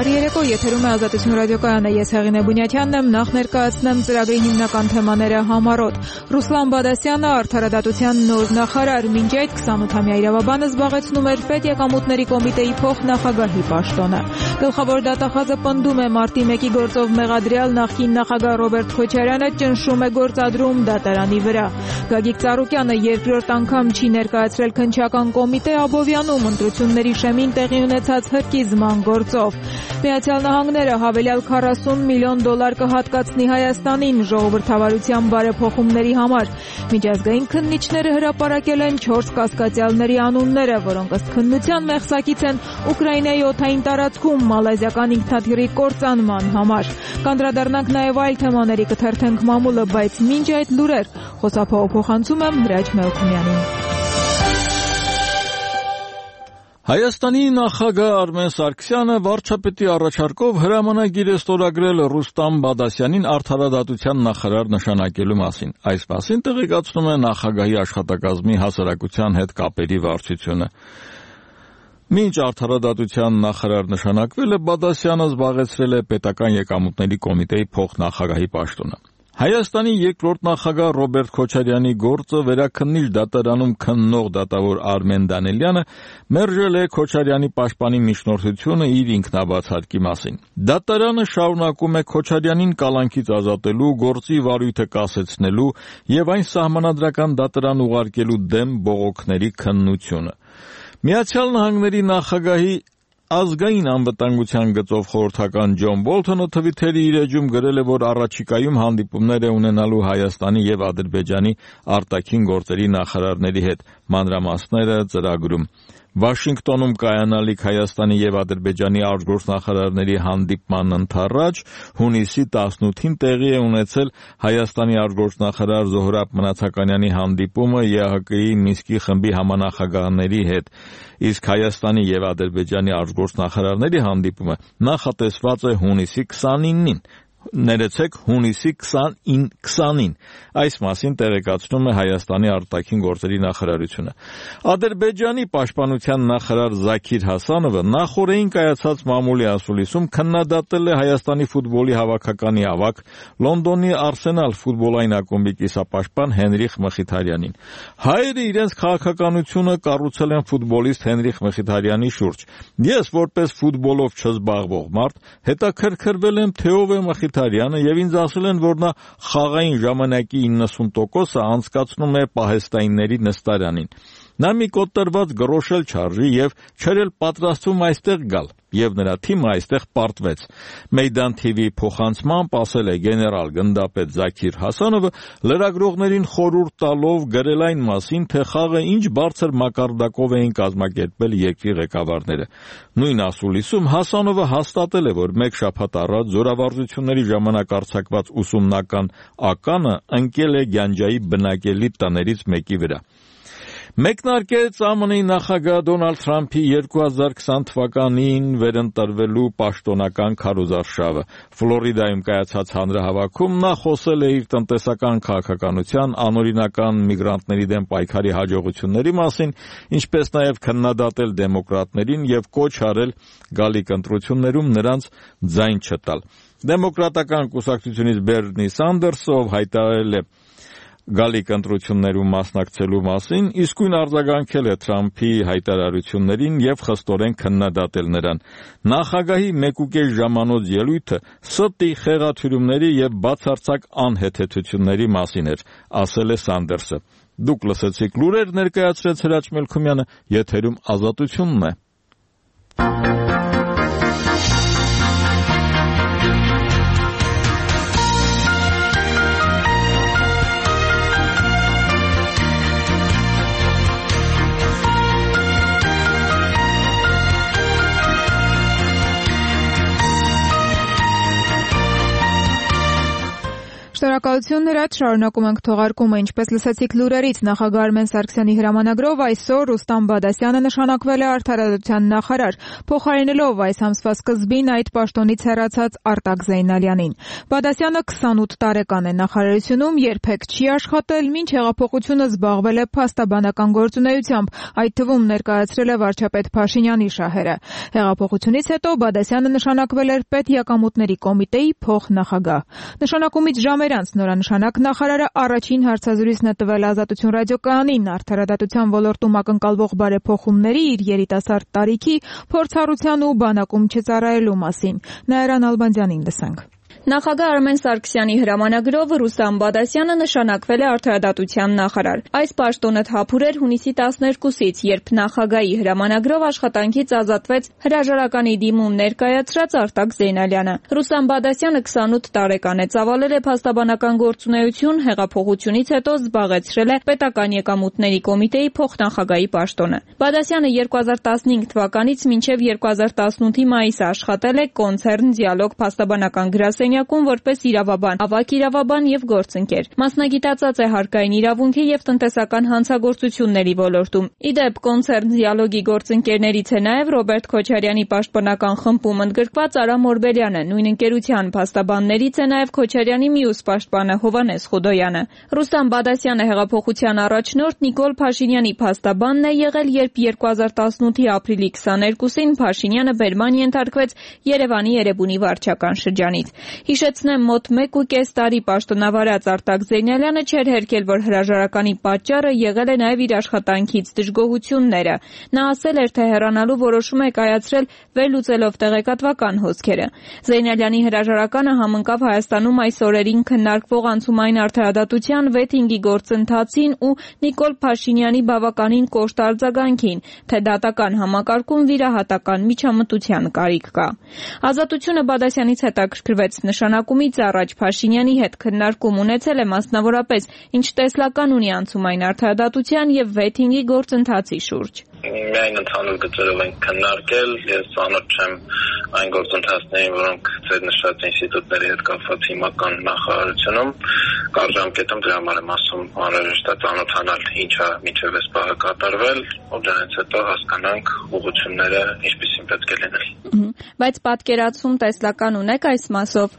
Բարի երեկո, եթերում է Ազատություն ռադիոկայանը, ես Հեղինե Բունյաթյանն եմ, նախ ներկայացնեմ ծրագրի հիմնական թեմաները համառոտ։ Ռուսլան Բադասյանը արդարադատության նոր նախարար, մինչ այդ 28-ամյա իրավաբանը զբաղեցնում էր Պետեկամուտների կոմիտեի փոխնախագահի պաշտոնը։ Գլխավոր դատախազը պնդում է մարտի 1-ի գործով մեղադրյալ նախկին նախագահ Ռոբերտ Քոչարյանը ճնշում է գործադրում դատարանի վրա։ Գագիկ Ծառուկյանը երկրորդ անգամ չի ներկայացրել քննչական կոմիտե Աբովյանում ընտրությունների շեմին տեղի ունեցած հրկիզման գործով։ Միացյալ Նահանգները հավելյալ $40 միլիոն կհատկացնի Հայաստանին ժողովրդավարության բարեփոխումների համար։ Միջազգային քննիչները հրապարակել են 4 կասկածյալների անունները, որոնք ըստ քննության մեղսակից են Ուկրաինայի օդային տարածքում մալազիական ինքնաթիռի կործանման համար։ Կանդրադառնանք նաև այլ թեմաների, կթերթենք մամուլը, բայց մինչ այդ լուրեր խոսափողը փոխանցում եմ Հրաչ Մելքումյանին։ Հայաստանի նախագահ Արմեն Սարգսյանը վարչապետի առաջարկով հրամանագիր է ստորագրել Ռուստամ Բադասյանին արդարադատության նախարար նշանակելու մասին։ Այս մասին տեղեկացնում է նախագահի աշխատակազմի հասարակության հետ կապերի վարչությունը։ Մինչ արդարադատության նախարար նշանակվել է, Բադասյանը զբաղեցրել է Պետական եկամուտների կոմիտեի փոխնախագահի պաշտոնը։ Հայաստանի երկրորդ նախագահ Ռոբերտ Քոչարյանի գործը վերաքննիչ դատարանում քննող դատավոր Արմեն Դանելյանը մերժել է Քոչարյանի պաշտպանի միջնորդությունը իր ինքնաբացարկի մասին։ Դատարանը շարունակում է Քոչարյանին կալանքից ազատելու, գործի վարույթը կասեցնելու եւ այն սահմանադրական դատարան ուղարկելու դեմ բողոքների քննությունը։ Միացյալ Նահանգների նախագահի ազգային անվտանգության գծով խորհրդական Ջոն Բոլթոնը Թվիթերի իր էջում գրել է, որ առաջիկայում հանդիպումներ է ունենալու Հայաստանի եւ Ադրբեջանի արտաքին գործերի նախարարների հետ։ Մանրամասները ծրագրում։ Վաշինգտոնում կայանալիք Հայաստանի եւ Ադրբեջանի արտգործնախարարների հանդիպման ընթառաջ հունիսի 18-ին տեղի է ունեցել Հայաստանի արտգործնախարար Զոհրաբ Մնացականյանի հանդիպումը ԵԱՀԿ-ի Մինսկի խմբի համանախագահների հետ, իսկ Հայաստանի եւ Ադրբեջանի արտգործնախարարների հանդիպումը նախատեսված է հունիսի 29-ին։ Հունիսի 20-ին։ Այս մասին տեղեկացնում է Հայաստանի արտաքին գործերի նախարարությունը։ Ադրբեջանի պաշտպանության նախարար Զաքիր Հասանովը նախորդին կայացած մամուլի ասուլիսում քննադատել է Հայաստանի ֆուտբոլի հավաքականի ավագ Լոնդոնի Արսենալ ֆուտբոլային ակումբի կիսապաշտպան Հենրիխ Մխիթարյանին։ Հայերը իրենց քաղաքականությունը կառուցել են ֆուտբոլիստ Հենրիխ Մխիթարյանի շուրջ։ Ես որպես ֆուտբոլով չզբաղվող մարդ հետաքրքրվել եմ, թե ով է Մխիթարյանը եւ ինձ ասել են, որ նա խաղային ժամանակի 90%-ը անցկացնում է պահեստայինների նստարանին։ Նա մի կոտրված գրոշել չարժի եւ չէր էլ պատրաստվում այստեղ գալ, եւ նրա թիմը այստեղ պարտվեց։ Մեյդան TV փոխանցմամբ ասել է գեներալ գնդապետ Զաքիր Հասանովը, լրագրողներին խորհուրդ տալով գրել այն մասին, թե խաղը ինչ բարձր մակարդակով էին կազմակերպել երկրի ղեկավարները։ Նույն ասուլիսում Հասանովը հաստատել է, որ մեկ շաբաթ առաջ զորավարժությունների ժամանակ արձակված ուսումնական ականը ընկել է Գյանջայի բնակելի տներից մեկի վրա։ Մեկնարկեց ԱՄՆ-ի նախագահ Դոնալդ Թրամփի 2020 թվականին վերընտրվելու պաշտոնական քարոզարշավը։ Ֆլորիդայում կայացած հանրահավաքում նա խոսել է իր տնտեսական քաղաքականության, անօրինական միգրանտների դեմ պայքարի հաջողությունների մասին, ինչպես նաև քննադատել դեմոկրատներին եւ կոչ արել գալիք ընտրություններում նրանց ձայն չտալ։ Դեմոկրատական կուսակցությունից Բերնի Սանդերսը, ով հայտարարել է գալիք ընտրություններում մասնակցելու մասին, իսկույն արձագանքել է Թրամփի հայտարարություններին եւ խստորեն քննադատել նրան։ Նախագահի 1.5 ժամանոց ելույթը ստի խեղաթյուրումների եւ բացարձակ անհեթեթությունների մասին էր, ասել է Սանդերսը։ Դուք լսեցիք լուրեր, ներկայացրեց Հրաչ Մելքումյանը, եթերում Ազատությունն է։ Շնորհակալություն Հրաչ, շարունակում ենք թողարկումը, ինչպես լսեցիք լուրերից, նախագահ Արմեն Սարգսյանի հրամանագրով այսօր Ռուստամ Բադասյանը նշանակվել է Արդարադատության նախարար, փոխարինելով այս ամսվա սկզբին այդ պաշտոնից հեռացած Արտակ Զեյնալյանին։ Բադասյանը 28 տարեկան է նախարարությունում, երբեք չի աշխատել, մինչ հեղափոխությունը զբաղվել է փաստաբանական գործունեությամբ, այդ թվում ներկայացրել է վարչապետ Փաշինյանի շահերը։ Հեղափոխությունից հետո Բադասյանը նշանակվել էր Պետյակամուտների կոմիտեի փոխնախագահ։ Նշանակումից ժամեր անց նորանշանակ նախարարը առաջին հարցազրույցն է տվել Ազատություն ռադիոկայանին արդարադատության ոլորտում ակնկալվող բարեփոխումների իր երիտասարդ տարիքի, փորձառության ու բանակում չծառայելու մասին։ Նաիրա Նալբանդյանին լսենք։ Նախագահ Արմեն Սարգսյանի հրամանագրով Ռուստամ Բադասյանը նշանակվել է Արդարադատության նախարար։ Այս պաշտոնը թափուր էր հունիսի 12-ից, երբ նախագահի հրամանագրով աշխատանքից ազատվեց հրաժարականի դիմում ներկայացրած Արտակ Զեյնալյանը։ Ռուստամ Բադասյանը 28 տարեկան է, ծավալել է փաստաբանական գործունեություն, հեղափոխությունից հետո զբաղեցրել է Պետական եկամուտների կոմիտեի փոխնախագահի պաշտոնը։ Բադասյանը 2015 թվականից մինչև 2018-ի մայիսը աշխատել է Կոնցեռն Դիալոգ փաստաբանական գրասենյակում որպես իրավաբան, ավագ իրավաբան եւ գործընկեր։ Մասնագիտացած է հարկային իրավունքի եւ տնտեսական հանցագործությունների ոլորտում։ Իդեպ Կոնցեռն Դիալոգի գործընկերներից է նաեւ Ռոբերտ Քոչարյանի պաշտպանական խմբում ընդգրկված Արամ Օրբելյանը, նույն ընկերության փաստաբաններից է նաեւ Քոչարյանի մյուս պաշտպանը Հովհաննես Խուդոյանը։ Ռուստամ Բադասյանը հեղափոխության առաջնորդ Նիկոլ Փաշինյանի փաստաբանն է եղել, երբ 2018-ի ապրիլի 22-ին Փաշինյանը բերման ենթարկվեց Երևանի Էրեբունի վարչական շրջանից։ Հիշեցնեմ, մոտ 1.5 տարի պաշտոնավարած Արտակ Զեյնալյանը չէր հերքել, որ հրաժարականի պատճառը եղել է նաև իր աշխատանքից դժգոհությունները։ Նա ասել էր, թե հեռանալու որոշում է կայացրել վերլուծելով տեղեկատվական հոսքերը։ Զեյնալյանի հրաժարականը համընկավ Հայաստանում այս օրերին քննարկվող անցումային արդարադատության վեթինգի գործընթացին ու Նիկոլ Փաշինյանի բավականին կոշտ արձագանքին, թե դատական համակարգում վիրահատական միջամտության կարիք կա։ Ազատությունը Բադասյանից հետաքրքրվեց նշանակումից առաջ Փաշինյանի հետ քննարկում ունեցել է մասնավորապես ինչ տեսլական ունի անցումային արդարադատության եւ վեթինգի գործընթացի շուրջ։ Միայն ընդհանուր գծերով ենք քննարկել, ես ծանոթ չեմ այն գործընթացներին, որոնք ձեր նշած ինստիտուտների հետ կապված հիմնական նախարարությունում, կարճ ժամկետում դրա համար եմ ասում, անհրաժեշտ է ծանոթանալ ինչա մինչև այս պահը կատարվել, ու դրանից հետո հասկանանք ուղղությունները ինչպիսին պետք է լինել։ Բայց պատկերացում տեսլական ունեք այս մասով։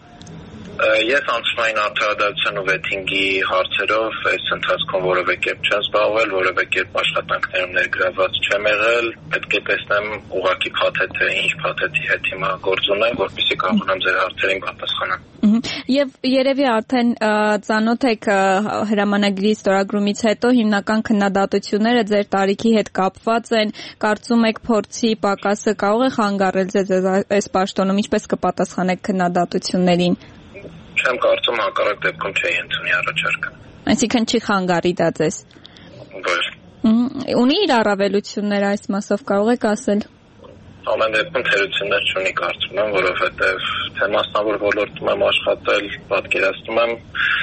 Ես անցումային արդարադատության ու վեթինգի հարցերով այս ընթացքում որևէ կերպ չեմ զբաղվել, որևէ կերպ աշխատանքներում ներգրավված չեմ եղել, պետք է տեսնեմ ուղղակի փաթեթը, ինչ փաթեթի հետ հիմա գործ ունեմ, որպեսզի կարողանամ ձեր հարցերին պատասխանեմ։ Եվ երևի արդեն ծանոթ եք հրամանագրի ստորագրումից հետո հիմնական քննադատությունները ձեր տարիքի հետ կապված են, կարծում եք փորձի պակասը կարող է խանգարել ձեզ այս պաշտոնում, ինչպես կպատասխանեք քննադատություններին։ Չեմ կարծում, հակառակ դեպքում չի ընդունի առաջարկը։ Այսինքն չի խանգարի դա ձեզ։ Ոչ։ Ունի իր առավելությունները այս մասով կարող եք ասել։ Ամեն դեպքում թերություններ չունի կարծում եմ, որովհետև թե մասնավոր ոլորտում եմ աշխատել, պատկերացնում եմ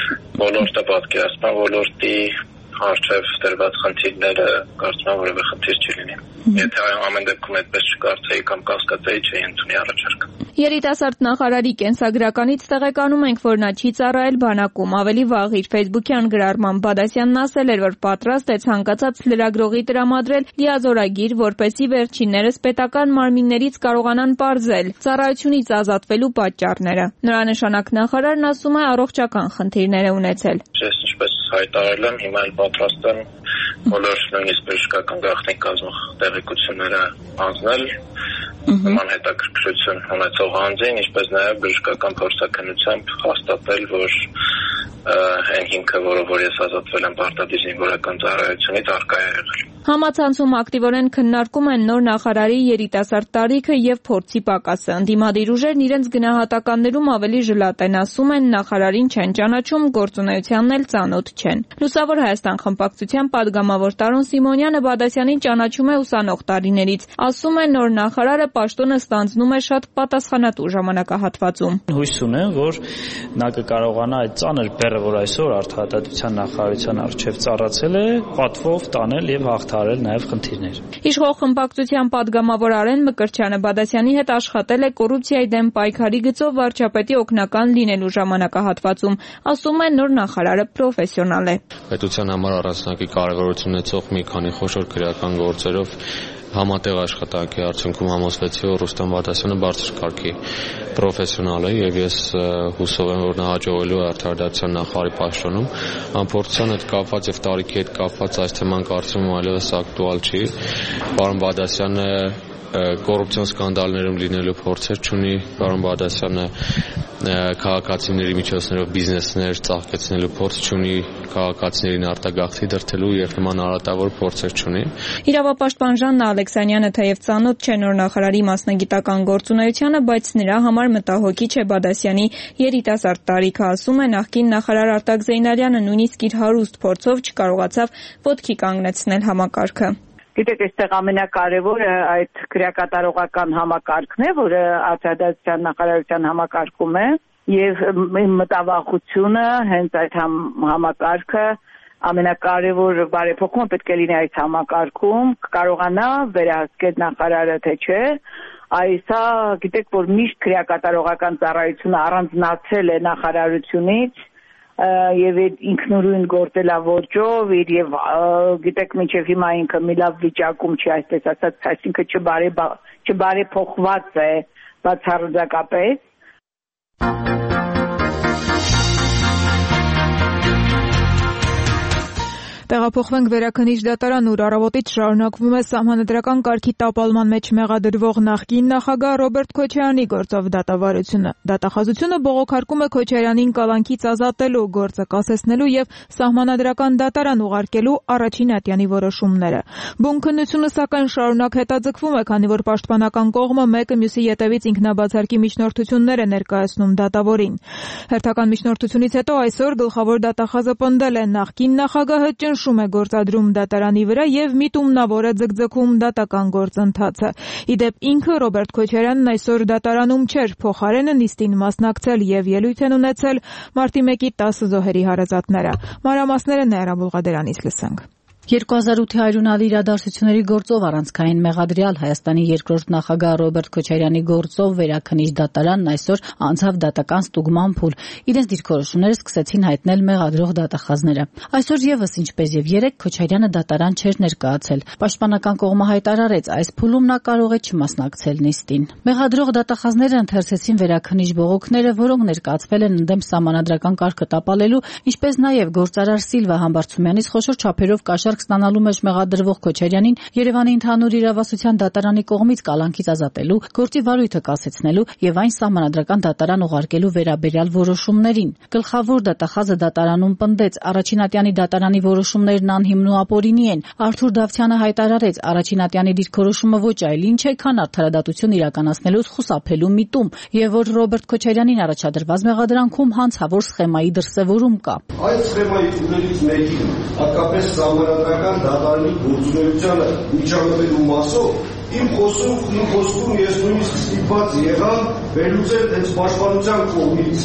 ոլորտի առջև դրված խնդիրները, կարծում եմ որևէ խնդիր չի լինի։ Եթե ամեն դեպքում այդպես չկարծեի կամ կասկածեի, չէի ընդունի առաջարկը։ Երիտասարդ նախարարի կենսագրականից տեղեկանում ենք, որ նա չի ծառայել բանակում։ Ավելի վաղ իր ֆեյսբուքյան գրառմամբ Բադասյանն ասել էր, որ պատրաստ է ցանկացած լրագրողի տրամադրել լիազորագիր, որպեսզի վերջիններս պետական մարմիններից կարողանան պարզել ծառայությունից ազատվելու պատճառները։ Նորանշանակ նախարարն ասում է, առողջական խնդիրներ է ունեցել։ Ես ինչպես հայտարարել եմ, հիմա էլ պատրաստ եմ բոլոր նույնիսկ բժշկական գաղտնիք կազմող տեղեկությունները հանձնել նման հետաքրքրություն ունեցող անձին, ինչպես նաև բժշկական փորձաքննությամբ հաստատել, որ այն հիմքը, որով ես ազատվել եմ պարտադիր զինվորական ծառայությունից, առկա է եղել։ Համացանցում ակտիվորեն քննարկում են նոր նախարարի երիտասարդ տարիքը եւ փորձի պակասը։ Ընդդիմադիր ուժերն իրենց գնահատականներում ավելի ժլատ են, ասում են նախարարին չեն ճանաչում, գործունեությանն էլ ծանոթ չեն։ Լուսավոր Հայաստան խմբակցության падգամավոր Տարոն Սիմոնյանը Բադասյանին ճանաչում է ուսանող տարիներից։ Ասում է, նոր նախարարը պաշտոնը ստանձնում է շատ պատասխանատու ժամանակահատվածում։ Հույս ունեմ, որ նա կկարողանա այդ ծանր բանվեռը, որ այսօր արդարադատության նախարարության առջև ծառացել է, պատվով տանել եւ հաղթահարել նաեւ խնդիրներ։ Իշխող խմբակցության падգամավոր Արեն Մկրտչյանը Բադասյանի հետ աշխատել է կոռուպցիայի դեմ պայքարի գծով վարչապետի օգնական լինելու ժամանակահատվածում, ասում է նոր նախարարը պրոֆեսիոնալ է։ Պետության համար առանձնակի կարևորություն ունեցող մի քանի խոշոր քրեական գործերով համատեղ աշխատանքի արդյունքում համոզվեցի, որ Ռուստամ Բադասյանը բարձր կարգի պրոֆեսիոնալ է եւ ես հուսով եմ, որ նա հաջողելու է արդարադատության նախարարի պաշտոնում։ Ամփոփության հետ կապված եւ տարիքի հետ կապված այս թեման կարծում եմ այլևս ակտուալ չի։ Պարոն Բադասյանը կոռուպցիոն սկանդալներում լինելու փորձեր չունի, պարոն Բադասյանը քաղաքացիների միջոցներով բիզնեսներ ծաղկեցնելու փորձ չունի, քաղաքացիներին արտագաղթի դրդելու եւ նման արատավոր փորձեր չունի։ Իրավապաշտպան Ժաննա Ալեքսանյանը թեև ծանոթ չէ նոր նախարարի մասնագիտական գործունեությանը, բայց նրա համար մտահոգիչ է Բադասյանի երիտասարդ տարիքը, ասում է նախկին նախարար Արտակ Զեյնալյանը նույնիսկ իր հարուստ փորձով չկարողացավ ոտքի կանգնեցնել համակարգը։ Գիտեք, այստեղ ամենակարևորը այդ քրեակատարողական համակարգն է, որը արդարադատության նախարարության համակարգում է, եւ մտավախությունը հենց այդ համակարգը ամենակարևոր բարեփոխումը պետք է լինի այդ համակարգում, կարողանա վերահսկել նախարարը թե չէ։ Այսա գիտեք, որ միշտ քրեակատարողական ծառայությունը առանձնացել է նախարարությունից եւ ինքնուրույն գործելավոճով եւ գիտեք մինչեւ հիմա ինքը մի լավ վիճակում չի, այսպես ասած, այսինքն չբարեփոխված է բացառությամբ։ Տեղափոխվենք Վերաքննիչ դատարան, ուր առավոտից շարունակվում է սահմանադրական կարգի տապալման մեջ մեղադրվող նախկին նախագահ Ռոբերտ Քոչարյանի գործով դատավարությունը։ Դատախազությունը բողոքարկում է Քոչարյանին կալանքից ազատելու, գործը կասեցնելու եւ սահմանադրական դատարան ուղարկելու առաջին ատյանի որոշումները։ Բուն քննությունը սակայն շարունակ հետաձգվում է, քանի որ պաշտպանական կողմը մեկը մյուսի ետևից ինքնաբացարկի միջնորդություններ է ներկայացնում դատավորին։ Հերթական միջնորդությունից հետո այսօր գլխավոր դատախազը պնդել է նախկին նախագահը շում է գործադրում դատարանի վրա եւ միտումնավոր է ձգձգում դատական գործընթացը։ Իդեպ ինքը Ռոբերտ Քոչարյանն այսօր դատարանում չէր, փոխարենը նիստին մասնակցել եւ ելույթ են ունեցել մարտի 1-ի 10 զոհերի հարազատները։ Մանրամասները Ներա Բուլղադերանից լսենք։ 2008-ի հայրենալի իրադարձությունների գործով առանցքային մեղադրյալ Հայաստանի երկրորդ նախագահ Ռոբերտ Քոչարյանի գործով Վերաքննիչ դատարանն այսօր անցավ դատական ստուգման փուլ։ Իրենց դիրքորոշումները սկսեցին հայտնել մեղադրող դատախազները։ Այսօր եւս ինչպես եւ երեկ Քոչարյանը դատարան չէր ներկայացել։ Պաշտպանական կողմը հայտարարեց, այս փուլում նա կարող է չմասնակցել նիստին։ Մեղադրող դատախազները ընթերցեցին վերաքննիչ բողոքները, որոնք ներկայացվել են ընդդեմ սահմանադրական կարգը տապալելու, ինչպես նաեւ գործարար Սիլվա Համբարձումյանից խոշոր չափերով կաշառք ստանալու մեջ մեղադրվող Քոչարյանին Երևանի ընդհանուր իրավասության դատարանի կողմից կալանքից ազատելու, գործի վարույթը կասեցնելու եւ այն սահմանադրական դատարան ուղարկելու վերաբերյալ որոշումներին։ Գլխավոր դատախազը դատարանում պնդեց, առաջին ատյանի դատարանի որոշումներն անհիմն ու ապօրինի են։ Արթուր Դավթյանը հայտարարեց, առաջին ատյանի դիրքորոշումը ոչ այլ ինչ է, քան արդարադատություն իրականացնելուց խուսափելու միտում, եւ որ Ռոբերտ Քոչարյանին առաջադրված մեղադրանքում հանցավոր սխեմայի դրսևորում կա։ Այդ սխեմայի ուղերից մեկին հատկապես սահմանադրական դատարանի գործունեությանը միջամտելու մասով իմ խոսքում ես նույնիսկ ստիպված եղա վերլուծել հենց պաշտպանության կողմից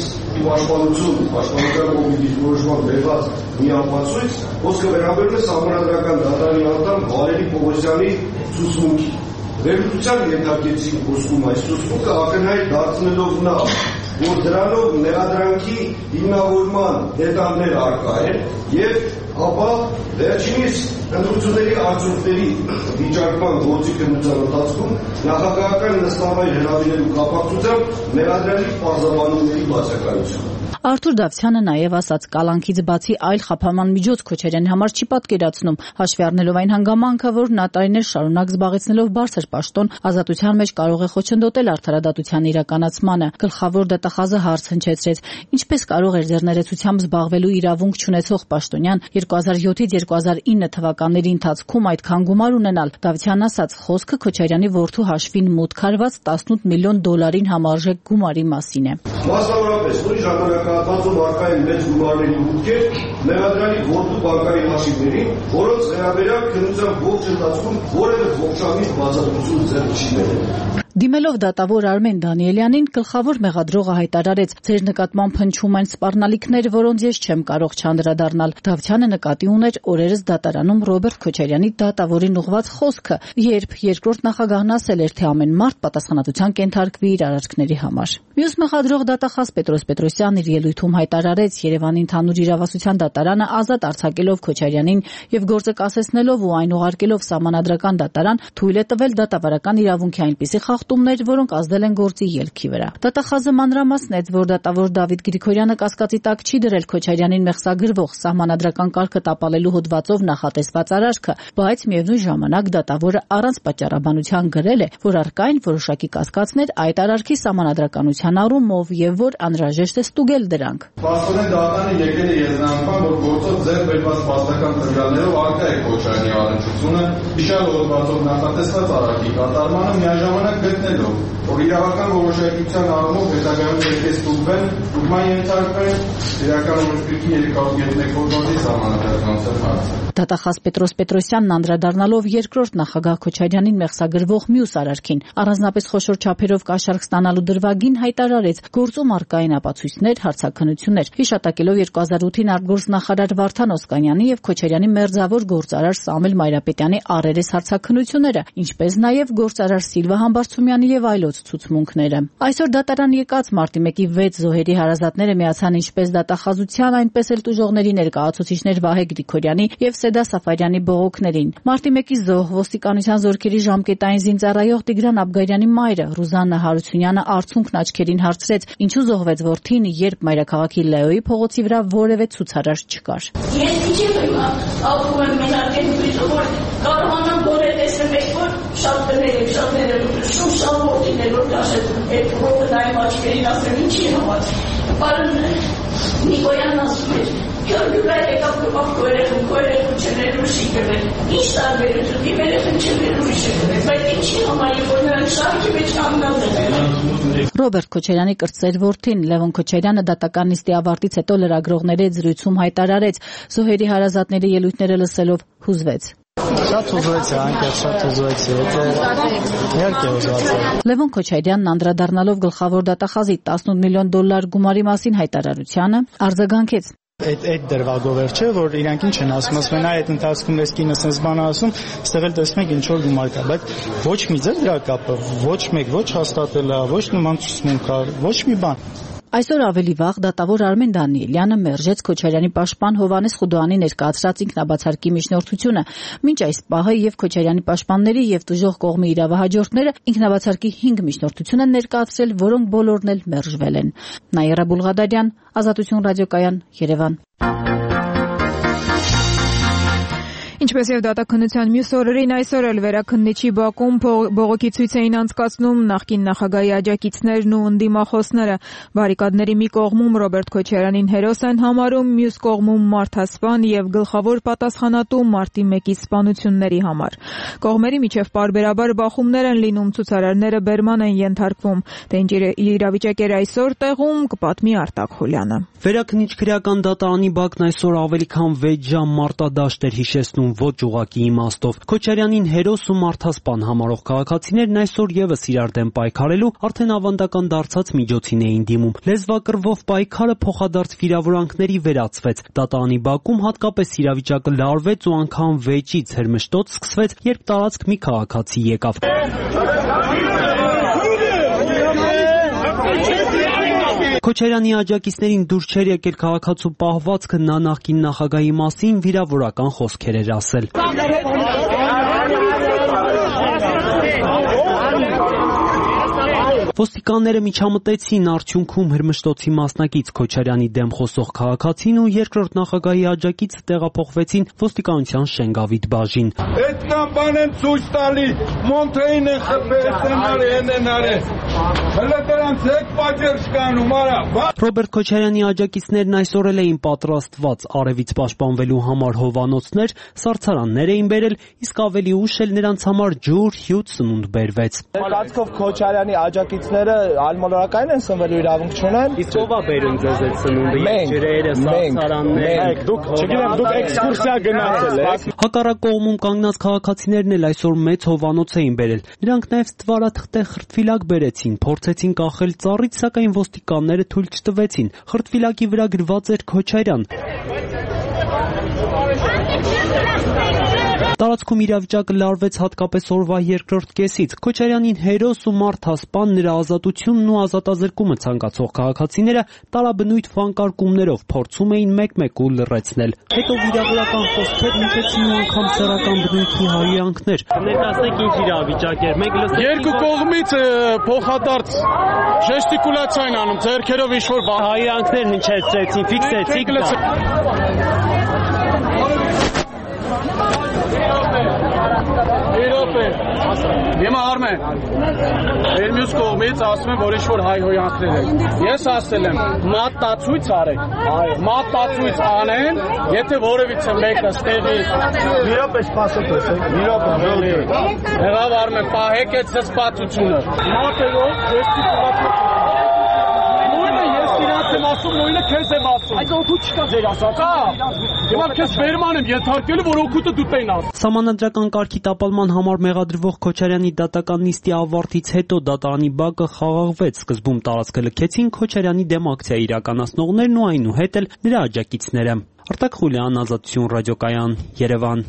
պաշտպանության կողմից որոշման վերված մի ապացույց, խոսքը վերաբերում է սահմանադրական դատարանի անդամ Վալերի Պողոսյանի ցուցմունքի։ Վերլուծության ենթարկեցին խոսքում այս ցուցմունքը ակնհայտ դարձնելով նա, որ դրանով մեղադրանքի հիմնավորման դետալներ առկա են եւ ապա վերջինիս ընտրությունների արդյունքների վիճակման գործի քննության ընթացքում նախագահական նստավայր հրավիրելու կապակցությամբ մեղադրյալի պարզաբանումների բացակայություն։ Արթուր Դավթյանը նաև ասաց, կալանքից բացի այլ խափանման միջոց Քոչարյանի համար չի պատկերացնում, հաշվի առնելով այն հանգամանքը, որ նա տարիներ շարունակ զբաղեցնելով բարձր պաշտոն, ազատության մեջ կարող է խոչընդոտել արդարադատության իրականացմանը։ Գլխավոր դատախազը հարց հնչեցրեց, ինչպես կարող էր ձեռներեցությամբ զբաղվելու իրավունք չունեցող պաշտոնյան 2007-ից 2009 թվականների ընթացքում այդքան գումար ունենալ։ Դավթյանն ասաց, խոսքը Քոչարյանի որդու հաշվին մուտք արված $18 միլիոն համարժեք գումարի մասին է։ Մասնավորապես, նույն ժամանակահատվածում առկա են մեծ գումարների մուտքեր մեղադրյալի որդու բանկային հաշիվներին, որոնց վերաբերյալ քննության ողջ ընթացքում որևէ ողջամիտ բացատրություն ձեռք չի բերել։ Դիմելով դատավոր Արմեն Դանիելյանին, գլխավոր մեղադրողը հայտարարեց. «Ձեր նկատմամբ հնչում են սպառնալիքներ, որոնց ես չեմ կարող չանդրադառնալ»։ Դավթյանը նկատի ուներ օրերս դատարանում Ռոբերտ Քոչարյանի դատավորին ուղված խոսքը, երբ երկրորդ նախագահն ասել էր, թե ամեն մարդ պատասխանատվության կենթարկվի իր արարքների համար։ Մյուս մեղադրող դատախազ Պետրոս Պետրոսյանն իր ելույթում հայտարարեց, Երևանի ընդհանուր իրավասության դատարանը ազատ արձակելով Քոչարյանին եւ գործը կասեցնելով ու այն ուղարկելով սահմանադրական դատարան, թույլ է տվել դատավարական իրավունքի այնպիսի խախտումներ, որոնք ազդել են գործի ելքի վրա։ Դատախազը մանրամասնեց, որ դատավոր Դավիթ Գրիգորյանը կասկածի տակ չի դրել Քոչարյանին մեղսագրվող սահմանադրական կարգը տապալելու հոդվածով նախատեսված արարքը, բայց միևնույն ժամանակ դատավորը առանց պատճառաբանության գրել է, որ առկա են որոշակի կասկածներ այդ արարքի սահմանադրականության առումով եւ որ անհրաժեշտ է ստուգել դրանք։ Պաշտոնեն դատանը եկել է եզրանքման, որ գործով ձեռք բերված փաստական տվյալներով առկա է Քոչարյանի առնչությունը հիշյալ հոդվածով նախատեսված արարքի կատարմանը միաժամանակ գտնելով, որ իրավական որոշակիության առումով հետագայում պետք է ստուգվեն, ստուգման ենթարկվեն իրական օրենսգրքի 301 հոդվածի սահմանադրականության հարցը։ Դատախազ Պետրոս Պետրոսյանն անդրադառնալով երկրորդ նախագահ Քոչարյանին մեղսագրվող մյուս արարքին, առանձնապես խոշոր չափերով կաշառք ստանալու դրվագին հայտարարեց, գործում առկա են ապացույցներ, հարցաքննություններ, հիշատակելով 2008-ին արտգործնախարար Վարդան Օսկանյանի եւ Քոչարյանի մերձավոր գործարար Սամվել Մայրապետյանի առերես հարցաքննությունները, ինչպես նաեւ գործարար Սիլվա Համբարձումյանի եւ այլոց ցուցմունքները։ Այսօր դատարան եկած մարտի 1-ի 6 զոհերի հարազատները միացան ինչպես դատախազության, այնպես էլ տուժողների ներկայացուցիչներ Վահե Գրիգորյանի եւ Սեդա Սաֆարյանի բողոքներին։ Մարտի 1-ի զոհ ոստիկանության զորքերի ժամկետային զինծառայող Տիգրան Աբգարյանի մայրը Ռուզաննա Հարությունյանը արցունքն աչքերին հարցրեց, ինչու զոհվեց որդին, երբ մայրաքաղաքի Լեոյի փողոցի վրա որևէ ցուցարար չկար։ Ես ինչի՞ ապրում եմ մենարկենից, որ կարողանամ բոլոր տեսնել, որ շատ դներ շուշ որդիներ որ դաշել այդ ռոբոտային աչքերին ասել ինչի համար։ Պարոն Նիկոյանն ասում էր, «Գյուղը եկավ կողերեխում չներու շիկվել, ինչ տարբերություն, դիմերեխում չներու շիկվել, բայց ինչի համար որ նրանք շարքի մեջ կանգնած են»։ Ռոբերտ Քոչարյանի կրտսեր որդին Լևոն Քոչարյանը դատական նիստի ավարտից հետո լրագրողների հետ զրույցում հայտարարեց, զոհերի հարազատների ելույթները լսելով հուզվեց։ Շատ հուզվեց, անկեղծ շատ հուզվեց, իհարկե հուզված է։ Լևոն Քոչարյանն անդրադառնալով գլխավոր դատախազի $18 միլիոն գումարի մասին հայտարարությանը արձագանքեց. Այդ դրվագով չէ, որ իրանք ինչ են ասում, ասում են այդ ընթացքում ես կինը sense բան ասում, այստեղ էլ տեսնում եք ինչ որ գումար կա, բայց ոչ մի ձև դրա կապը, ոչ մեկ ոչ հաստատել է, ոչ նման ցուցմունք կա, ոչ մի բան։ Այսօր ավելի վաղ դատավոր Արմեն Դանիելյանը մերժեց Քոչարյանի պաշտպան Հովհաննես Խուդոյանի ներկայացրած ինքնաբացարկի միջնորդությունը։ Մինչ այս պահը եւ Քոչարյանի պաշտպանների եւ տուժող կողմի իրավահաջորդները ինքնաբացարկի 5 միջնորդություն են ներկայացրել, որոնք բոլորն էլ մերժվել են։ Նաիրա Բուլղադարյան, Ազատություն ռադիոկայան, Երևան։ Ինչպես եւ դատաքննության մյուս օրերին, այսօր էլ վերաքննիչի բակում բողոքի ցույց էին անցկացնում նախկին նախագահի աջակիցներն ու ընդդիմախոսները։ Բարիկադների մի կողմում Ռոբերտ Քոչարյանին հերոս են համարում, մյուս կողմում մարդասպան եւ գլխավոր պատասխանատու մարտի 1-ի սպանությունների համար։ Կողմերի միջև պարբերաբար բախումներ են լինում, ցուցարարները բերման են ենթարկվում։ Թե ինչ իրավիճակ էր այսօր տեղում, կպատմի Արտակ Խուլյանը։ Վերաքննիչ քրեական դատարանի բակն այսօր ավելի քան 6 ժամ մարտադաշտ էր հիշեցնում ոչ ուղղակի իմաստով։ Քոչարյանին հերոս ու մարդասպան համարող քաղաքացիներն այսօր եւս իրար դեմ պայքարելու արդեն ավանդական դարձած միջոցին էին դիմում։ Լեզվակռվով պայքարը փոխադարձ վիրավորանքների վերածվեց։ Դատարանի բակում հատկապես իրավիճակը լարվեց ու անգամ վեճից հրմշտոց սկսվեց, երբ տարածք մի քաղաքացի եկավ։ Քոչարյանի աջակիցներին դուր չէր եկել քաղաքացու պահվածքը, նա նախկին նախագահի մասին վիրավորական խոսքեր էր ասել։ Ոստիկանները միջամտեցին, արդյունքում հրմշտոցի մասնակից Քոչարյանի դեմ խոսող քաղաքացին ու երկրորդ նախագահի աջակիցը տեղափոխվեցին ոստիկանության Շենգավիթ բաժին։ Այդ կամ բան են ցույց տալի, Մոնթեին են խփել, հələ դրանց հետ պատճառ չկանում, արա։ Ռոբերտ Քոչարյանի աջակիցներն այսօր էլ էին պատրաստված արևից պաշտպանվելու համար հովանոցներ, սառցարաններ էին բերել, իսկ ավելի ուշ էլ նրանց համար ջուր, հյութ, սնունդ բերվեց։ Կարծիքով Քոչարյանի աջակիցը Ուսանողները ալմոլորակային են սնվելու իրավունք չունեն։ Իսկ ով է բերում ձեզ այդ սնունդը, ջրերը, սարսարանները, դուք չգիտեմ, դուք էքսկուրսիա գնացել եք։ Հակառակ կողմում կանգնած քաղաքացիներն էլ այսօր մեծ հովանոց էին բերել։ Նրանք նաև ստվարաթղթե խրտվիլակ բերեցին, փորձեցին կախել ծառից, սակայն ոստիկանները թույլ չտվեցին։ Խրտվիլակի վրա գրված էր Քոչարյան։ Տարածքում իրավիճակը լարվեց հատկապես օրվա երկրորդ կեսից։ Քոչարյանին հերոս ու մարդասպան, նրա ազատությունն ու ազատազրկումը ցանկացող քաղաքացիները տարաբնույթ վանկարկումներով փորձում էին մեկ-մեկ ու լռեցնել։ Հետո վիրավորական խոսքեր նետեցին ու անգամ սեռական բնույթի հարյանքներ։ Ներկայացնեք ինչ իրավիճակ էր։ Մենք լսեցինք երկու կողմից փոխադարձ ժեստիկուլյացիա են անում, ձեռքերով ինչ-որ հարյանքներ հնչեցրեցին, ֆիքսեցիք դա։ Հիմա Արմեն, մեր մյուս կողմից ասում են, որ ինչ-որ հայհոյանքներ են։ Ես ասել եմ, մատտացույց արեք, մատտացույց անեն, եթե որևիցե մեկը ստեղի։ Մի րոպե սպասեք, մի րոպե։ Եղավ Արմեն, պահեք այդ զսպվածությունը։ Մատերով ժեստիկուլյացիա։ Եմ ասում, նույնը քեզ եմ ասում։ Այդ օգուտ չկա ձեր ասած, Հիմա քեզ վերման եմ ենթարկելու, որ օգուտը դու տեն ասում։ Սահմանադրական կարգի տապալման համար մեղադրվող Քոչարյանի դատական նիստի ավարտից հետո դատարանի բակը խաղաղվեց։ Սկզբում տարածքը լքեցին Քոչարյանի դեմ ակցիա իրականացնողներն ու այնուհետ էլ նրա աջակիցները։ Արտակ Խուլյան, Ազատություն ռադիոկայան, Երևան։